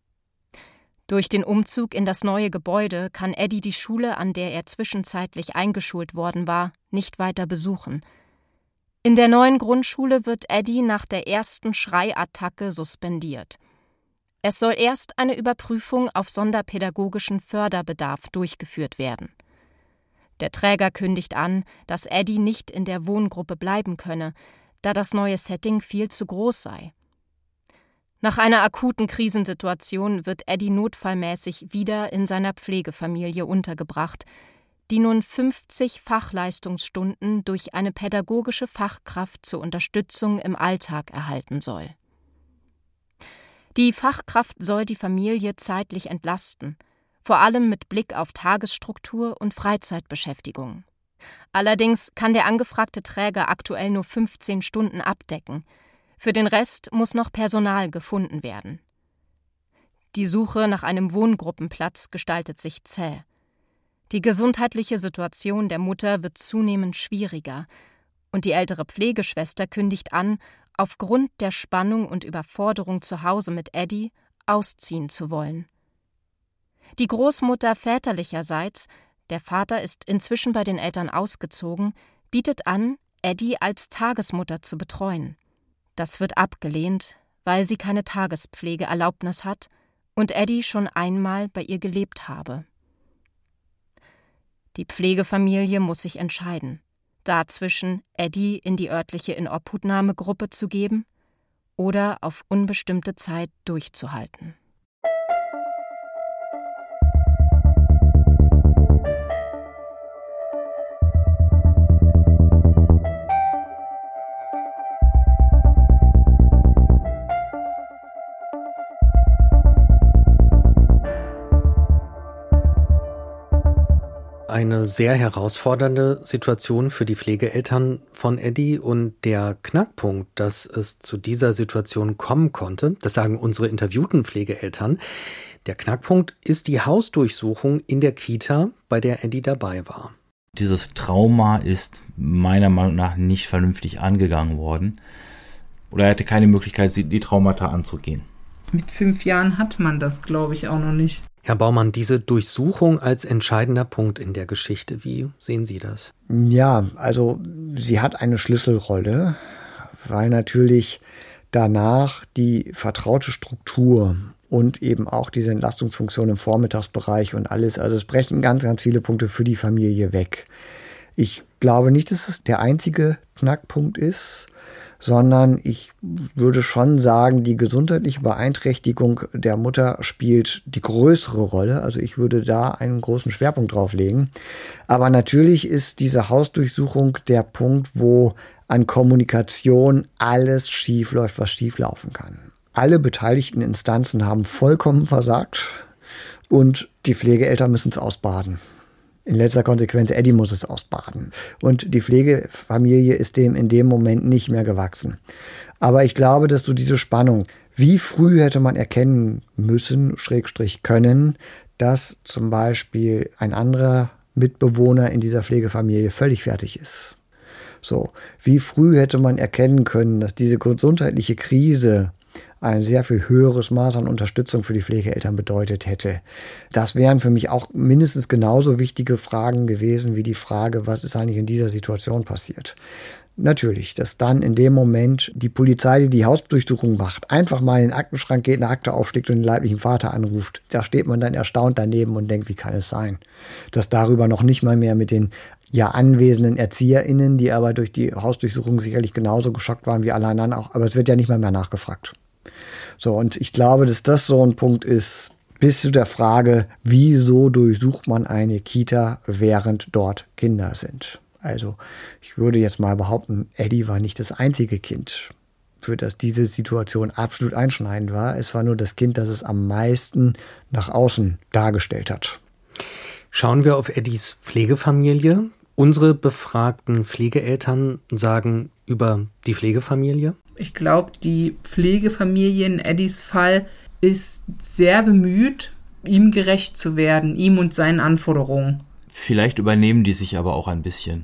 Durch den Umzug in das neue Gebäude kann Eddie die Schule, an der er zwischenzeitlich eingeschult worden war, nicht weiter besuchen. In der neuen Grundschule wird Eddie nach der ersten Schreiattacke suspendiert. Es soll erst eine Überprüfung auf sonderpädagogischen Förderbedarf durchgeführt werden. Der Träger kündigt an, dass Eddie nicht in der Wohngruppe bleiben könne, da das neue Setting viel zu groß sei. Nach einer akuten Krisensituation wird Eddie notfallmäßig wieder in seiner Pflegefamilie untergebracht, die nun 50 Fachleistungsstunden durch eine pädagogische Fachkraft zur Unterstützung im Alltag erhalten soll. Die Fachkraft soll die Familie zeitlich entlasten, vor allem mit Blick auf Tagesstruktur und Freizeitbeschäftigung. Allerdings kann der angefragte Träger aktuell nur 15 Stunden abdecken. Für den Rest muss noch Personal gefunden werden. Die Suche nach einem Wohngruppenplatz gestaltet sich zäh. Die gesundheitliche Situation der Mutter wird zunehmend schwieriger und die ältere Pflegeschwester kündigt an, aufgrund der Spannung und Überforderung zu Hause mit Eddie ausziehen zu wollen. Die Großmutter väterlicherseits, der Vater ist inzwischen bei den Eltern ausgezogen, bietet an, Eddie als Tagesmutter zu betreuen. Das wird abgelehnt, weil sie keine Tagespflegeerlaubnis hat und Eddie schon einmal bei ihr gelebt habe. Die Pflegefamilie muss sich entscheiden, dazwischen Eddie in die örtliche Inobhutnahmegruppe zu geben oder auf unbestimmte Zeit durchzuhalten. Eine sehr herausfordernde Situation für die Pflegeeltern von Eddie und der Knackpunkt, dass es zu dieser Situation kommen konnte, das sagen unsere interviewten Pflegeeltern. Der Knackpunkt ist die Hausdurchsuchung in der Kita, bei der Eddie dabei war. Dieses Trauma ist meiner Meinung nach nicht vernünftig angegangen worden. Oder er hatte keine Möglichkeit, die Traumata anzugehen. Mit 5 Jahren hat man das, glaube ich, auch noch nicht. Herr Baumann, diese Durchsuchung als entscheidender Punkt in der Geschichte, wie sehen Sie das? Ja, also sie hat eine Schlüsselrolle, weil natürlich danach die vertraute Struktur und eben auch diese Entlastungsfunktion im Vormittagsbereich und alles, also es brechen ganz, ganz viele Punkte für die Familie weg. Ich glaube nicht, dass es der einzige Knackpunkt ist, sondern ich würde schon sagen, die gesundheitliche Beeinträchtigung der Mutter spielt die größere Rolle. Also ich würde da einen großen Schwerpunkt drauf legen. Aber natürlich ist diese Hausdurchsuchung der Punkt, wo an Kommunikation alles schief läuft, was schief laufen kann. Alle beteiligten Instanzen haben vollkommen versagt und die Pflegeeltern müssen es ausbaden. In letzter Konsequenz, Eddie muss es ausbaden. Und die Pflegefamilie ist dem in dem Moment nicht mehr gewachsen. Aber ich glaube, dass so diese Spannung, wie früh hätte man erkennen müssen, / können, dass zum Beispiel ein anderer Mitbewohner in dieser Pflegefamilie völlig fertig ist. So, wie früh hätte man erkennen können, dass diese gesundheitliche Krise ein sehr viel höheres Maß an Unterstützung für die Pflegeeltern bedeutet hätte. Das wären für mich auch mindestens genauso wichtige Fragen gewesen wie die Frage, was ist eigentlich in dieser Situation passiert. Natürlich, dass dann in dem Moment die Polizei, die die Hausdurchsuchung macht, einfach mal in den Aktenschrank geht, eine Akte aufschlägt und den leiblichen Vater anruft. Da steht man dann erstaunt daneben und denkt, wie kann es sein, dass darüber noch nicht mal mehr mit den anwesenden ErzieherInnen, die aber durch die Hausdurchsuchung sicherlich genauso geschockt waren wie alle anderen auch, aber es wird ja nicht mal mehr nachgefragt. So, und ich glaube, dass das so ein Punkt ist, bis zu der Frage, wieso durchsucht man eine Kita, während dort Kinder sind. Also, ich würde jetzt mal behaupten, Eddie war nicht das einzige Kind, für das diese Situation absolut einschneidend war. Es war nur das Kind, das es am meisten nach außen dargestellt hat. Schauen wir auf Eddies Pflegefamilie. Unsere befragten Pflegeeltern sagen über die Pflegefamilie: Ich glaube, die Pflegefamilie in Eddies Fall ist sehr bemüht, ihm gerecht zu werden, ihm und seinen Anforderungen. Vielleicht übernehmen die sich aber auch ein bisschen.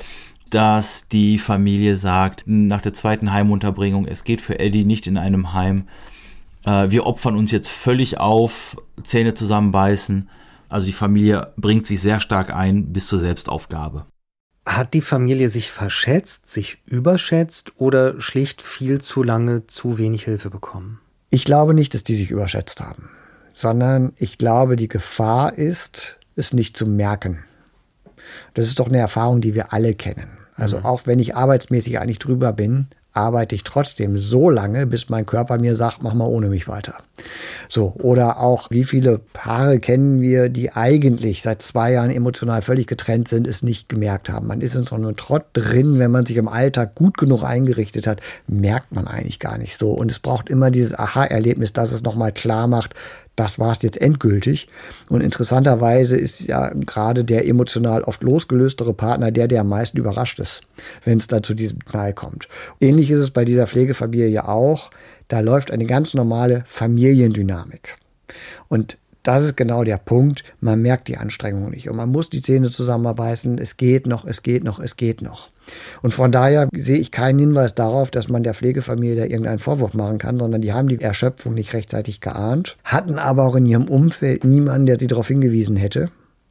Dass die Familie sagt, nach der 2. Heimunterbringung, es geht für Eddie nicht in einem Heim. Wir opfern uns jetzt völlig auf, Zähne zusammenbeißen. Also die Familie bringt sich sehr stark ein bis zur Selbstaufgabe. Hat die Familie sich verschätzt, sich überschätzt oder schlicht viel zu lange zu wenig Hilfe bekommen? Ich glaube nicht, dass die sich überschätzt haben, sondern ich glaube, die Gefahr ist, es nicht zu merken. Das ist doch eine Erfahrung, die wir alle kennen. Also auch wenn ich arbeitsmäßig eigentlich drüber bin, arbeite ich trotzdem so lange, bis mein Körper mir sagt, mach mal ohne mich weiter. So, oder auch, wie viele Paare kennen wir, die eigentlich seit 2 Jahren emotional völlig getrennt sind, es nicht gemerkt haben. Man ist in so einem Trott drin, wenn man sich im Alltag gut genug eingerichtet hat, merkt man eigentlich gar nicht so. Und es braucht immer dieses Aha-Erlebnis, dass es nochmal klar macht, das war es jetzt endgültig. Und interessanterweise ist ja gerade der emotional oft losgelöstere Partner der am meisten überrascht ist, wenn es da zu diesem Knall kommt. Ähnlich ist es bei dieser Pflegefamilie auch. Da läuft eine ganz normale Familiendynamik. Und das ist genau der Punkt. Man merkt die Anstrengung nicht. Und man muss die Zähne zusammenbeißen. Es geht noch, es geht noch, es geht noch. Und von daher sehe ich keinen Hinweis darauf, dass man der Pflegefamilie da irgendeinen Vorwurf machen kann, sondern die haben die Erschöpfung nicht rechtzeitig geahnt, hatten aber auch in ihrem Umfeld niemanden, der sie darauf hingewiesen hätte.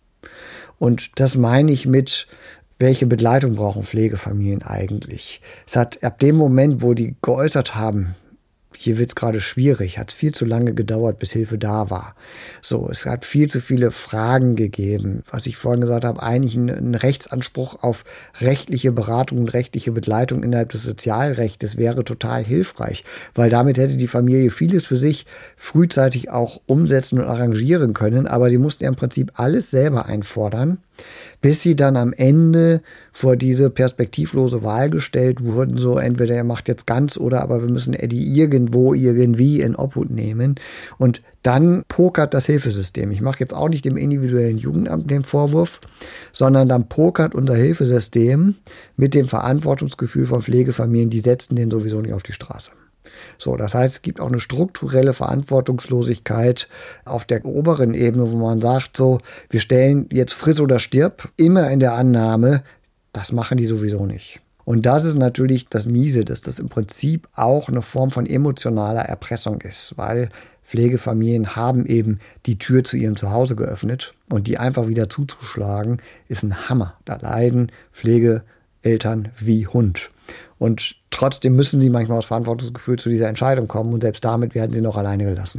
Und das meine ich mit, welche Begleitung brauchen Pflegefamilien eigentlich? Es hat ab dem Moment, wo die geäußert haben, hier wird es gerade schwierig, hat es viel zu lange gedauert, bis Hilfe da war. So, es hat viel zu viele Fragen gegeben. Was ich vorhin gesagt habe, eigentlich ein Rechtsanspruch auf rechtliche Beratung und rechtliche Begleitung innerhalb des Sozialrechts wäre total hilfreich, weil damit hätte die Familie vieles für sich frühzeitig auch umsetzen und arrangieren können, aber sie musste im Prinzip alles selber einfordern, bis sie dann am Ende vor diese perspektivlose Wahl gestellt wurden, so entweder er macht jetzt ganz oder aber wir müssen Eddie irgendwo, irgendwie in Obhut nehmen. Und dann pokert das Hilfesystem. Ich mache jetzt auch nicht dem individuellen Jugendamt den Vorwurf, sondern dann pokert unser Hilfesystem mit dem Verantwortungsgefühl von Pflegefamilien, die setzen den sowieso nicht auf die Straße. So, das heißt, es gibt auch eine strukturelle Verantwortungslosigkeit auf der oberen Ebene, wo man sagt, so, wir stellen jetzt friss oder stirb, immer in der Annahme, das machen die sowieso nicht. Und das ist natürlich das Miese, dass das im Prinzip auch eine Form von emotionaler Erpressung ist, weil Pflegefamilien haben eben die Tür zu ihrem Zuhause geöffnet und die einfach wieder zuzuschlagen, ist ein Hammer. Da leiden Pflegeeltern wie Hund. Und trotzdem müssen sie manchmal aus Verantwortungsgefühl zu dieser Entscheidung kommen und selbst damit werden sie noch alleine gelassen.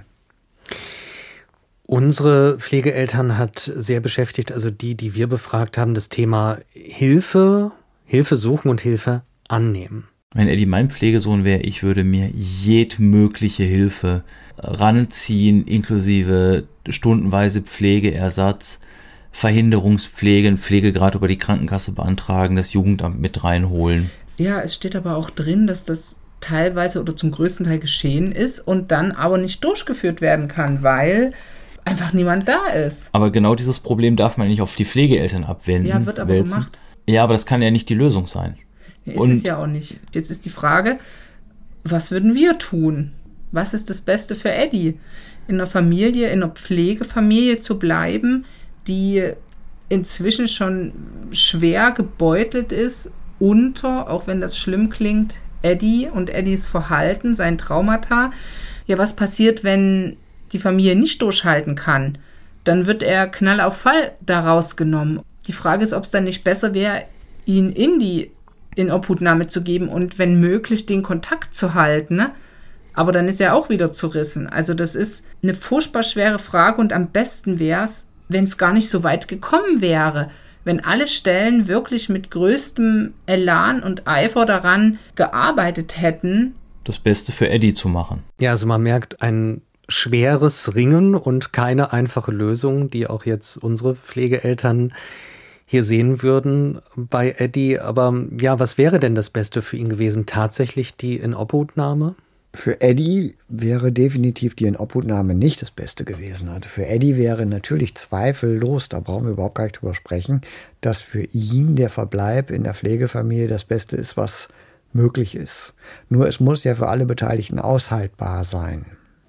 Unsere Pflegeeltern hat sehr beschäftigt, also die wir befragt haben, das Thema Hilfe suchen und Hilfe annehmen. Wenn Eddie mein Pflegesohn wäre, ich würde mir jedmögliche Hilfe ranziehen, inklusive stundenweise Pflegeersatz, Verhinderungspflege, Pflegegrad über die Krankenkasse beantragen, das Jugendamt mit reinholen. Ja, es steht aber auch drin, dass das teilweise oder zum größten Teil geschehen ist und dann aber nicht durchgeführt werden kann, weil einfach niemand da ist. Aber genau dieses Problem darf man nicht auf die Pflegeeltern abwenden. Ja, wird aber gemacht. Ja, aber das kann ja nicht die Lösung sein. Ja, ist es ja auch nicht. Jetzt ist die Frage, was würden wir tun? Was ist das Beste für Eddie? In einer Familie, in einer Pflegefamilie zu bleiben, die inzwischen schon schwer gebeutelt ist unter, auch wenn das schlimm klingt, Eddie und Eddies Verhalten, sein Traumata. Ja, was passiert, wenn die Familie nicht durchhalten kann? Dann wird er Knall auf Fall da rausgenommen. Die Frage ist, ob es dann nicht besser wäre, ihn in Obhutnahme zu geben und wenn möglich den Kontakt zu halten, ne? Aber dann ist er auch wieder zerrissen. Also das ist eine furchtbar schwere Frage und am besten wäre es, wenn es gar nicht so weit gekommen wäre. Wenn alle Stellen wirklich mit größtem Elan und Eifer daran gearbeitet hätten, das Beste für Eddie zu machen. Ja, also man merkt ein schweres Ringen und keine einfache Lösung, die auch jetzt unsere Pflegeeltern hier sehen würden bei Eddie. Aber ja, was wäre denn das Beste für ihn gewesen? Tatsächlich die Inobhutnahme? Für Eddie wäre definitiv die Inobhutnahme nicht das Beste gewesen. Also für Eddie wäre natürlich zweifellos, da brauchen wir überhaupt gar nicht drüber sprechen, dass für ihn der Verbleib in der Pflegefamilie das Beste ist, was möglich ist. Nur es muss ja für alle Beteiligten aushaltbar sein.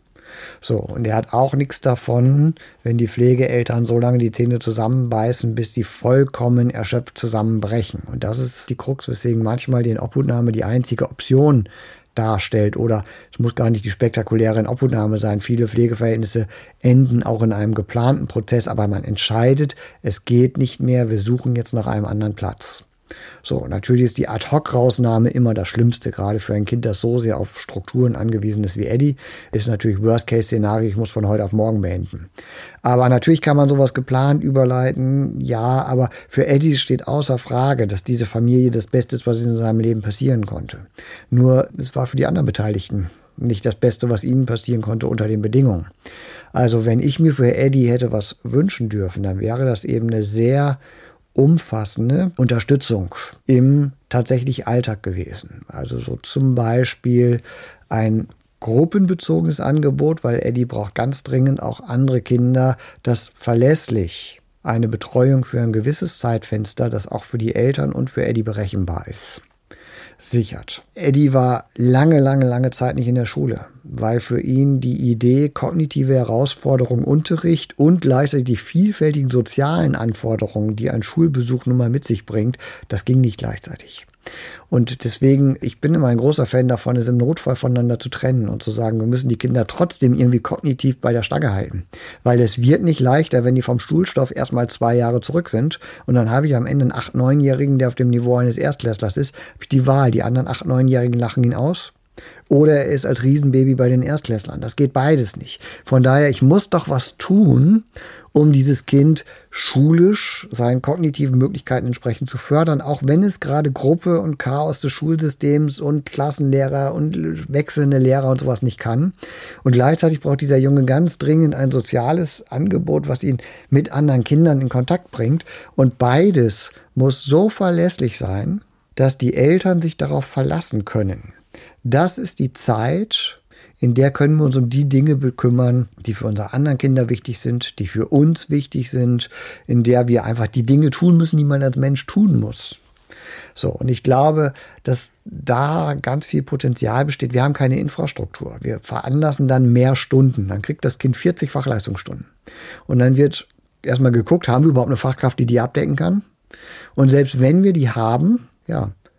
So, und er hat auch nichts davon, wenn die Pflegeeltern so lange die Zähne zusammenbeißen, bis sie vollkommen erschöpft zusammenbrechen. Und das ist die Krux, weswegen manchmal die Inobhutnahme die einzige Option darstellt. Oder es muss gar nicht die spektakuläre Inobhutnahme sein. Viele Pflegeverhältnisse enden auch in einem geplanten Prozess, aber man entscheidet, es geht nicht mehr, wir suchen jetzt nach einem anderen Platz. So, natürlich ist die Ad-Hoc-Rausnahme immer das Schlimmste, gerade für ein Kind, das so sehr auf Strukturen angewiesen ist wie Eddie, ist natürlich Worst-Case-Szenario, ich muss von heute auf morgen beenden. Aber natürlich kann man sowas geplant überleiten, ja, aber für Eddie steht außer Frage, dass diese Familie das Beste ist, was in seinem Leben passieren konnte. Nur, es war für die anderen Beteiligten nicht das Beste, was ihnen passieren konnte unter den Bedingungen. Also, wenn ich mir für Eddie hätte was wünschen dürfen, dann wäre das eben eine sehr umfassende Unterstützung im tatsächlich Alltag gewesen. Also so zum Beispiel ein gruppenbezogenes Angebot, weil Eddie braucht ganz dringend auch andere Kinder, das verlässlich eine Betreuung für ein gewisses Zeitfenster, das auch für die Eltern und für Eddie berechenbar ist, sichert. Eddie war lange Zeit nicht in der Schule, weil für ihn die Idee kognitive Herausforderung, Unterricht und gleichzeitig die vielfältigen sozialen Anforderungen, die ein Schulbesuch nun mal mit sich bringt, das ging nicht gleichzeitig. Und deswegen, ich bin immer ein großer Fan davon, es im Notfall voneinander zu trennen und zu sagen, wir müssen die Kinder trotzdem irgendwie kognitiv bei der Stange halten. Weil es wird nicht leichter, wenn die vom Schulstoff erstmal 2 Jahre zurück sind und dann habe ich am Ende einen 8-, 9-Jährigen, der auf dem Niveau eines Erstklässlers ist, habe ich die Wahl, die anderen 8-, 9-Jährigen lachen ihn aus. Oder er ist als Riesenbaby bei den Erstklässlern. Das geht beides nicht. Von daher, ich muss doch was tun, um dieses Kind schulisch seinen kognitiven Möglichkeiten entsprechend zu fördern, auch wenn es gerade Gruppe und Chaos des Schulsystems und Klassenlehrer und wechselnde Lehrer und sowas nicht kann. Und gleichzeitig braucht dieser Junge ganz dringend ein soziales Angebot, was ihn mit anderen Kindern in Kontakt bringt. Und beides muss so verlässlich sein, dass die Eltern sich darauf verlassen können. Das ist die Zeit, in der können wir uns um die Dinge bekümmern, die für unsere anderen Kinder wichtig sind, die für uns wichtig sind, in der wir einfach die Dinge tun müssen, die man als Mensch tun muss. So, und ich glaube, dass da ganz viel Potenzial besteht. Wir haben keine Infrastruktur. Wir veranlassen dann mehr Stunden. Dann kriegt das Kind 40 Fachleistungsstunden. Und dann wird erstmal geguckt, haben wir überhaupt eine Fachkraft, die abdecken kann? Und selbst wenn wir die haben, ja,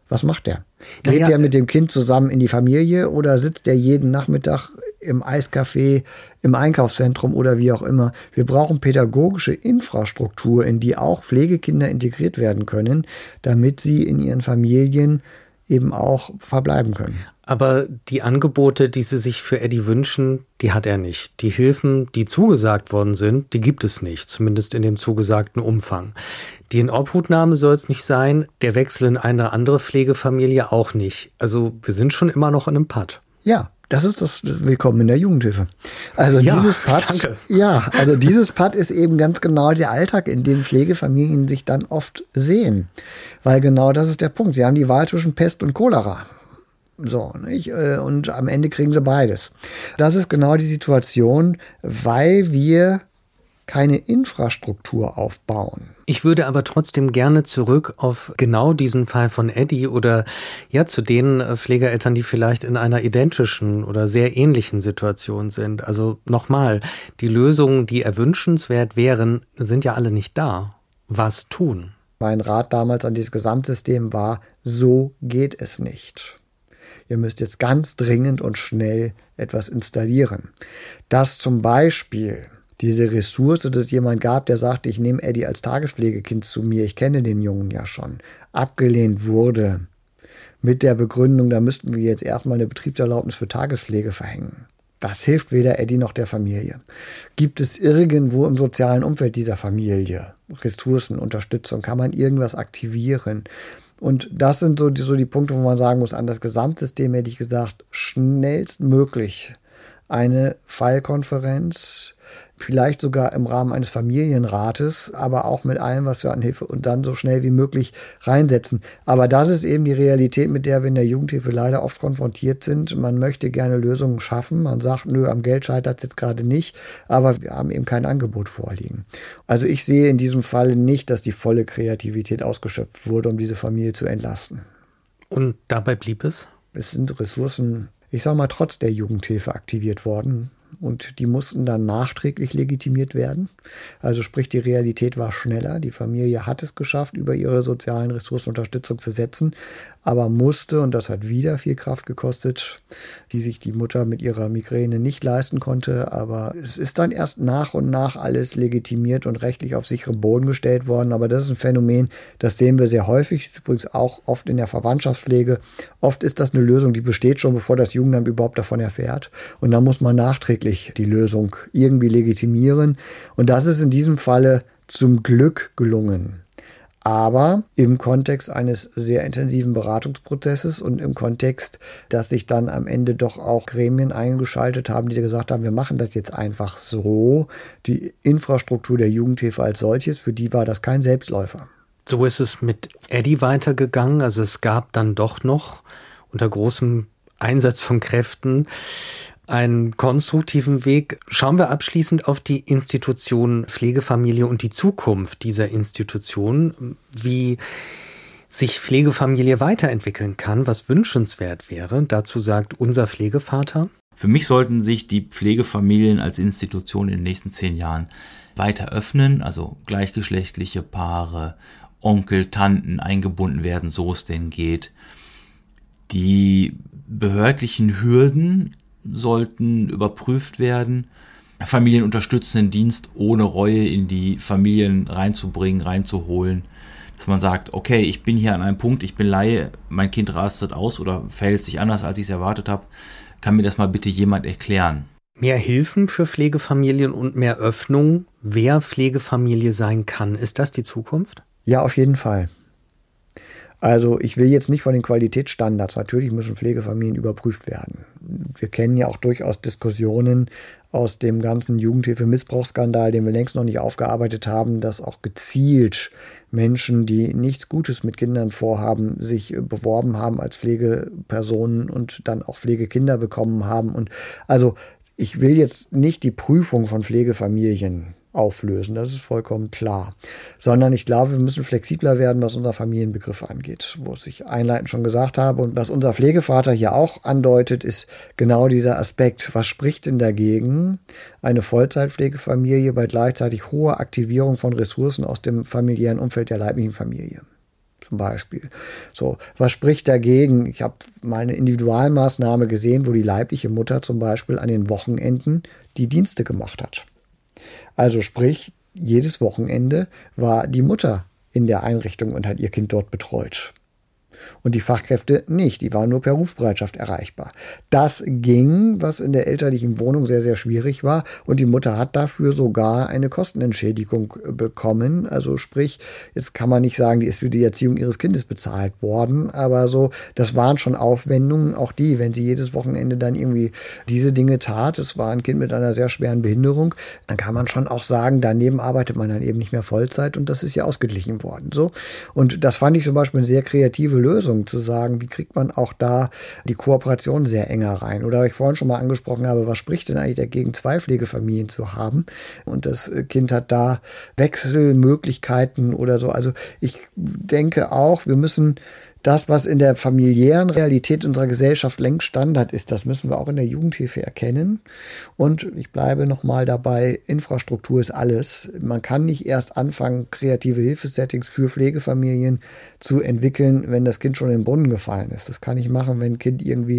Was macht der? Geht der mit dem Kind zusammen in die Familie oder sitzt der jeden Nachmittag im Eiscafé, im Einkaufszentrum oder wie auch immer? Wir brauchen pädagogische Infrastruktur, in die auch Pflegekinder integriert werden können, damit sie in ihren Familien eben auch verbleiben können. Aber die Angebote, die Sie sich für Eddie wünschen, die hat er nicht. Die Hilfen, die zugesagt worden sind, die gibt es nicht, zumindest in dem zugesagten Umfang. Die Inobhutnahme soll es nicht sein, der Wechsel in eine andere Pflegefamilie auch nicht. Also wir sind schon immer noch in einem Patt. Ja, das ist das Willkommen in der Jugendhilfe. Also ja, dieses Patt, danke. Ja, also dieses Patt ist eben ganz genau der Alltag, in dem Pflegefamilien sich dann oft sehen. Weil genau das ist der Punkt. Sie haben die Wahl zwischen Pest und Cholera. So, nicht? Und am Ende kriegen sie beides. Das ist genau die Situation, weil wir keine Infrastruktur aufbauen. Ich würde aber trotzdem gerne zurück auf genau diesen Fall von Eddie oder ja zu den Pflegeeltern, die vielleicht in einer identischen oder sehr ähnlichen Situation sind. Also nochmal, die Lösungen, die erwünschenswert wären, sind ja alle nicht da. Was tun? Mein Rat damals an dieses Gesamtsystem war, so geht es nicht. Ihr müsst jetzt ganz dringend und schnell etwas installieren. Dass zum Beispiel diese Ressource, dass es jemand gab, der sagte, ich nehme Eddie als Tagespflegekind zu mir, ich kenne den Jungen ja schon, abgelehnt wurde mit der Begründung, da müssten wir jetzt erstmal eine Betriebserlaubnis für Tagespflege verhängen. Das hilft weder Eddie noch der Familie. Gibt es irgendwo im sozialen Umfeld dieser Familie Ressourcen, Unterstützung? Kann man irgendwas aktivieren? Und das sind so die Punkte, wo man sagen muss, an das Gesamtsystem hätte ich gesagt, schnellstmöglich eine Fallkonferenz, vielleicht sogar im Rahmen eines Familienrates, aber auch mit allem, was wir an Hilfe und dann so schnell wie möglich reinsetzen. Aber das ist eben die Realität, mit der wir in der Jugendhilfe leider oft konfrontiert sind. Man möchte gerne Lösungen schaffen. Man sagt, nö, am Geld scheitert es jetzt gerade nicht, aber wir haben eben kein Angebot vorliegen. Also ich sehe in diesem Fall nicht, dass die volle Kreativität ausgeschöpft wurde, um diese Familie zu entlasten. Und dabei blieb es? Es sind Ressourcen, ich sage mal, trotz der Jugendhilfe aktiviert worden. Und die mussten dann nachträglich legitimiert werden. Also sprich, die Realität war schneller. Die Familie hat es geschafft, über ihre sozialen Ressourcen Unterstützung zu setzen, aber musste, und das hat wieder viel Kraft gekostet, die sich die Mutter mit ihrer Migräne nicht leisten konnte. Aber es ist dann erst nach und nach alles legitimiert und rechtlich auf sicheren Boden gestellt worden. Aber das ist ein Phänomen, das sehen wir sehr häufig, übrigens auch oft in der Verwandtschaftspflege. Oft ist das eine Lösung, die besteht schon, bevor das Jugendamt überhaupt davon erfährt. Und dann muss man nachträglich die Lösung irgendwie legitimieren. Und das ist in diesem Falle zum Glück gelungen. Aber im Kontext eines sehr intensiven Beratungsprozesses und im Kontext, dass sich dann am Ende doch auch Gremien eingeschaltet haben, die gesagt haben, wir machen das jetzt einfach so. Die Infrastruktur der Jugendhilfe als solches, für die war das kein Selbstläufer. So ist es mit Eddie weitergegangen. Also es gab dann doch noch unter großem Einsatz von Kräften einen konstruktiven Weg. Schauen wir abschließend auf die Institution Pflegefamilie und die Zukunft dieser Institution, wie sich Pflegefamilie weiterentwickeln kann, was wünschenswert wäre. Dazu sagt unser Pflegevater: Für mich sollten sich die Pflegefamilien als Institution in den nächsten 10 Jahren weiter öffnen, also gleichgeschlechtliche Paare, Onkel, Tanten eingebunden werden, so es denn geht. Die behördlichen Hürden sollten überprüft werden, familienunterstützenden Dienst ohne Reue in die Familien reinzubringen, reinzuholen, dass man sagt, okay, ich bin hier an einem Punkt, ich bin Laie, mein Kind rastet aus oder verhält sich anders, als ich es erwartet habe, kann mir das mal bitte jemand erklären. Mehr Hilfen für Pflegefamilien und mehr Öffnung, wer Pflegefamilie sein kann, ist das die Zukunft? Ja, auf jeden Fall. Also ich will jetzt nicht von den Qualitätsstandards, natürlich müssen Pflegefamilien überprüft werden. Wir kennen ja auch durchaus Diskussionen aus dem ganzen Jugendhilfe-Missbrauchsskandal, den wir längst noch nicht aufgearbeitet haben, dass auch gezielt Menschen, die nichts Gutes mit Kindern vorhaben, sich beworben haben als Pflegepersonen und dann auch Pflegekinder bekommen haben. Und also ich will jetzt nicht die Prüfung von Pflegefamilien auflösen, das ist vollkommen klar. Sondern ich glaube, wir müssen flexibler werden, was unser Familienbegriff angeht, wo ich einleitend schon gesagt habe. Und was unser Pflegevater hier auch andeutet, ist genau dieser Aspekt. Was spricht denn dagegen, eine Vollzeitpflegefamilie bei gleichzeitig hoher Aktivierung von Ressourcen aus dem familiären Umfeld der leiblichen Familie? zum Beispiel. So, was spricht dagegen? Ich habe mal eine Individualmaßnahme gesehen, wo die leibliche Mutter zum Beispiel an den Wochenenden die Dienste gemacht hat. Also sprich, jedes Wochenende war die Mutter in der Einrichtung und hat ihr Kind dort betreut. Und die Fachkräfte nicht, die waren nur per Rufbereitschaft erreichbar. Das ging, was in der elterlichen Wohnung sehr, sehr schwierig war. Und die Mutter hat dafür sogar eine Kostenentschädigung bekommen. Also sprich, jetzt kann man nicht sagen, die ist für die Erziehung ihres Kindes bezahlt worden. Aber so, das waren schon Aufwendungen, auch die, wenn sie jedes Wochenende dann irgendwie diese Dinge tat. Es war ein Kind mit einer sehr schweren Behinderung. Dann kann man schon auch sagen, daneben arbeitet man dann eben nicht mehr Vollzeit. Und das ist ja ausgeglichen worden. So. Und das fand ich zum Beispiel eine sehr kreative Lösung, zu sagen, wie kriegt man auch da die Kooperation sehr enger rein. Oder was ich vorhin schon mal angesprochen habe, was spricht denn eigentlich dagegen, 2 Pflegefamilien zu haben? Und das Kind hat da Wechselmöglichkeiten oder so. Also ich denke auch, wir müssen das, was in der familiären Realität unserer Gesellschaft längst Standard ist, das müssen wir auch in der Jugendhilfe erkennen. Und ich bleibe nochmal dabei, Infrastruktur ist alles. Man kann nicht erst anfangen, kreative Hilfesettings für Pflegefamilien zu entwickeln, wenn das Kind schon in den Brunnen gefallen ist. Das kann ich machen, wenn ein Kind irgendwie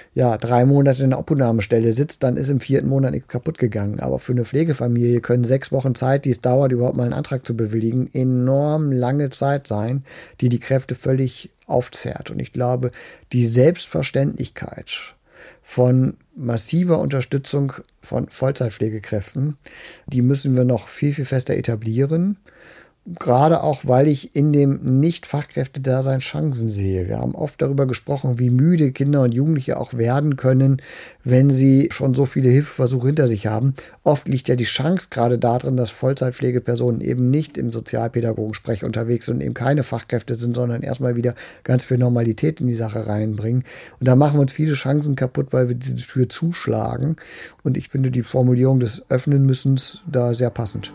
3 Monate in der Obhutnahmestelle sitzt, dann ist im 4. Monat nichts kaputt gegangen. Aber für eine Pflegefamilie können 6 Wochen Zeit, die es dauert, überhaupt mal einen Antrag zu bewilligen, enorm lange Zeit sein, die Kräfte völlig aufzehrt. Und ich glaube, die Selbstverständlichkeit von massiver Unterstützung von Vollzeitpflegekräften, die müssen wir noch viel, viel fester etablieren. Gerade auch, weil ich in dem Nicht-Fachkräfte-Dasein Chancen sehe. Wir haben oft darüber gesprochen, wie müde Kinder und Jugendliche auch werden können, wenn sie schon so viele Hilfeversuche hinter sich haben. Oft liegt ja die Chance gerade darin, dass Vollzeitpflegepersonen eben nicht im Sozialpädagogensprech unterwegs sind und eben keine Fachkräfte sind, sondern erstmal wieder ganz viel Normalität in die Sache reinbringen. Und da machen wir uns viele Chancen kaputt, weil wir diese Tür zuschlagen. Und ich finde die Formulierung des Öffnen-Müssens da sehr passend.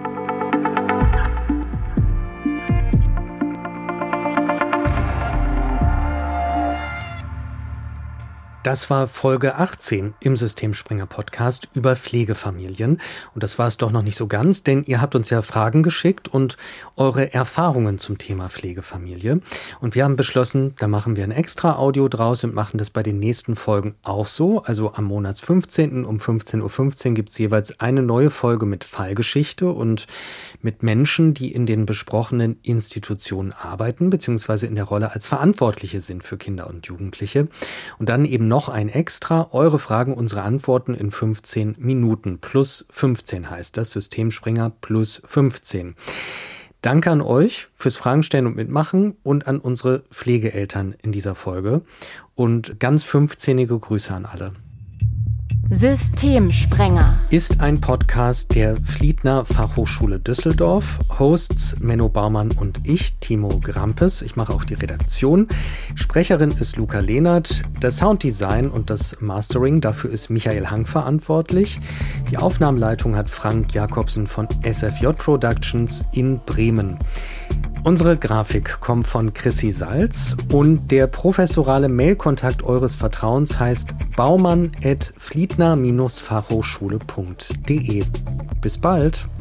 Das war Folge 18 im Systemspringer Podcast über Pflegefamilien. Und das war es doch noch nicht so ganz, denn ihr habt uns ja Fragen geschickt und eure Erfahrungen zum Thema Pflegefamilie. Und wir haben beschlossen, da machen wir ein extra Audio draus und machen das bei den nächsten Folgen auch so. Also am Monats 15. um 15.15 Uhr gibt es jeweils eine neue Folge mit Fallgeschichte und mit Menschen, die in den besprochenen Institutionen arbeiten, beziehungsweise in der Rolle als Verantwortliche sind für Kinder und Jugendliche. Und dann eben noch ein Extra, eure Fragen, unsere Antworten in 15 Minuten. Plus 15 heißt das, Systemspringer plus 15. Danke an euch fürs Fragen stellen und mitmachen und an unsere Pflegeeltern in dieser Folge. Und ganz 15-ige Grüße an alle. Systemsprenger ist ein Podcast der Fliedner Fachhochschule Düsseldorf. Hosts Menno Baumann und ich, Timo Grampes. Ich mache auch die Redaktion. Sprecherin ist Luca Lehnert. Das Sounddesign und das Mastering, dafür ist Michael Hang verantwortlich. Die Aufnahmeleitung hat Frank Jakobsen von SFJ Productions in Bremen. Unsere Grafik kommt von Chrissy Salz und der professorale Mailkontakt eures Vertrauens heißt baumann@fliedner-fachhochschule.de. Bis bald!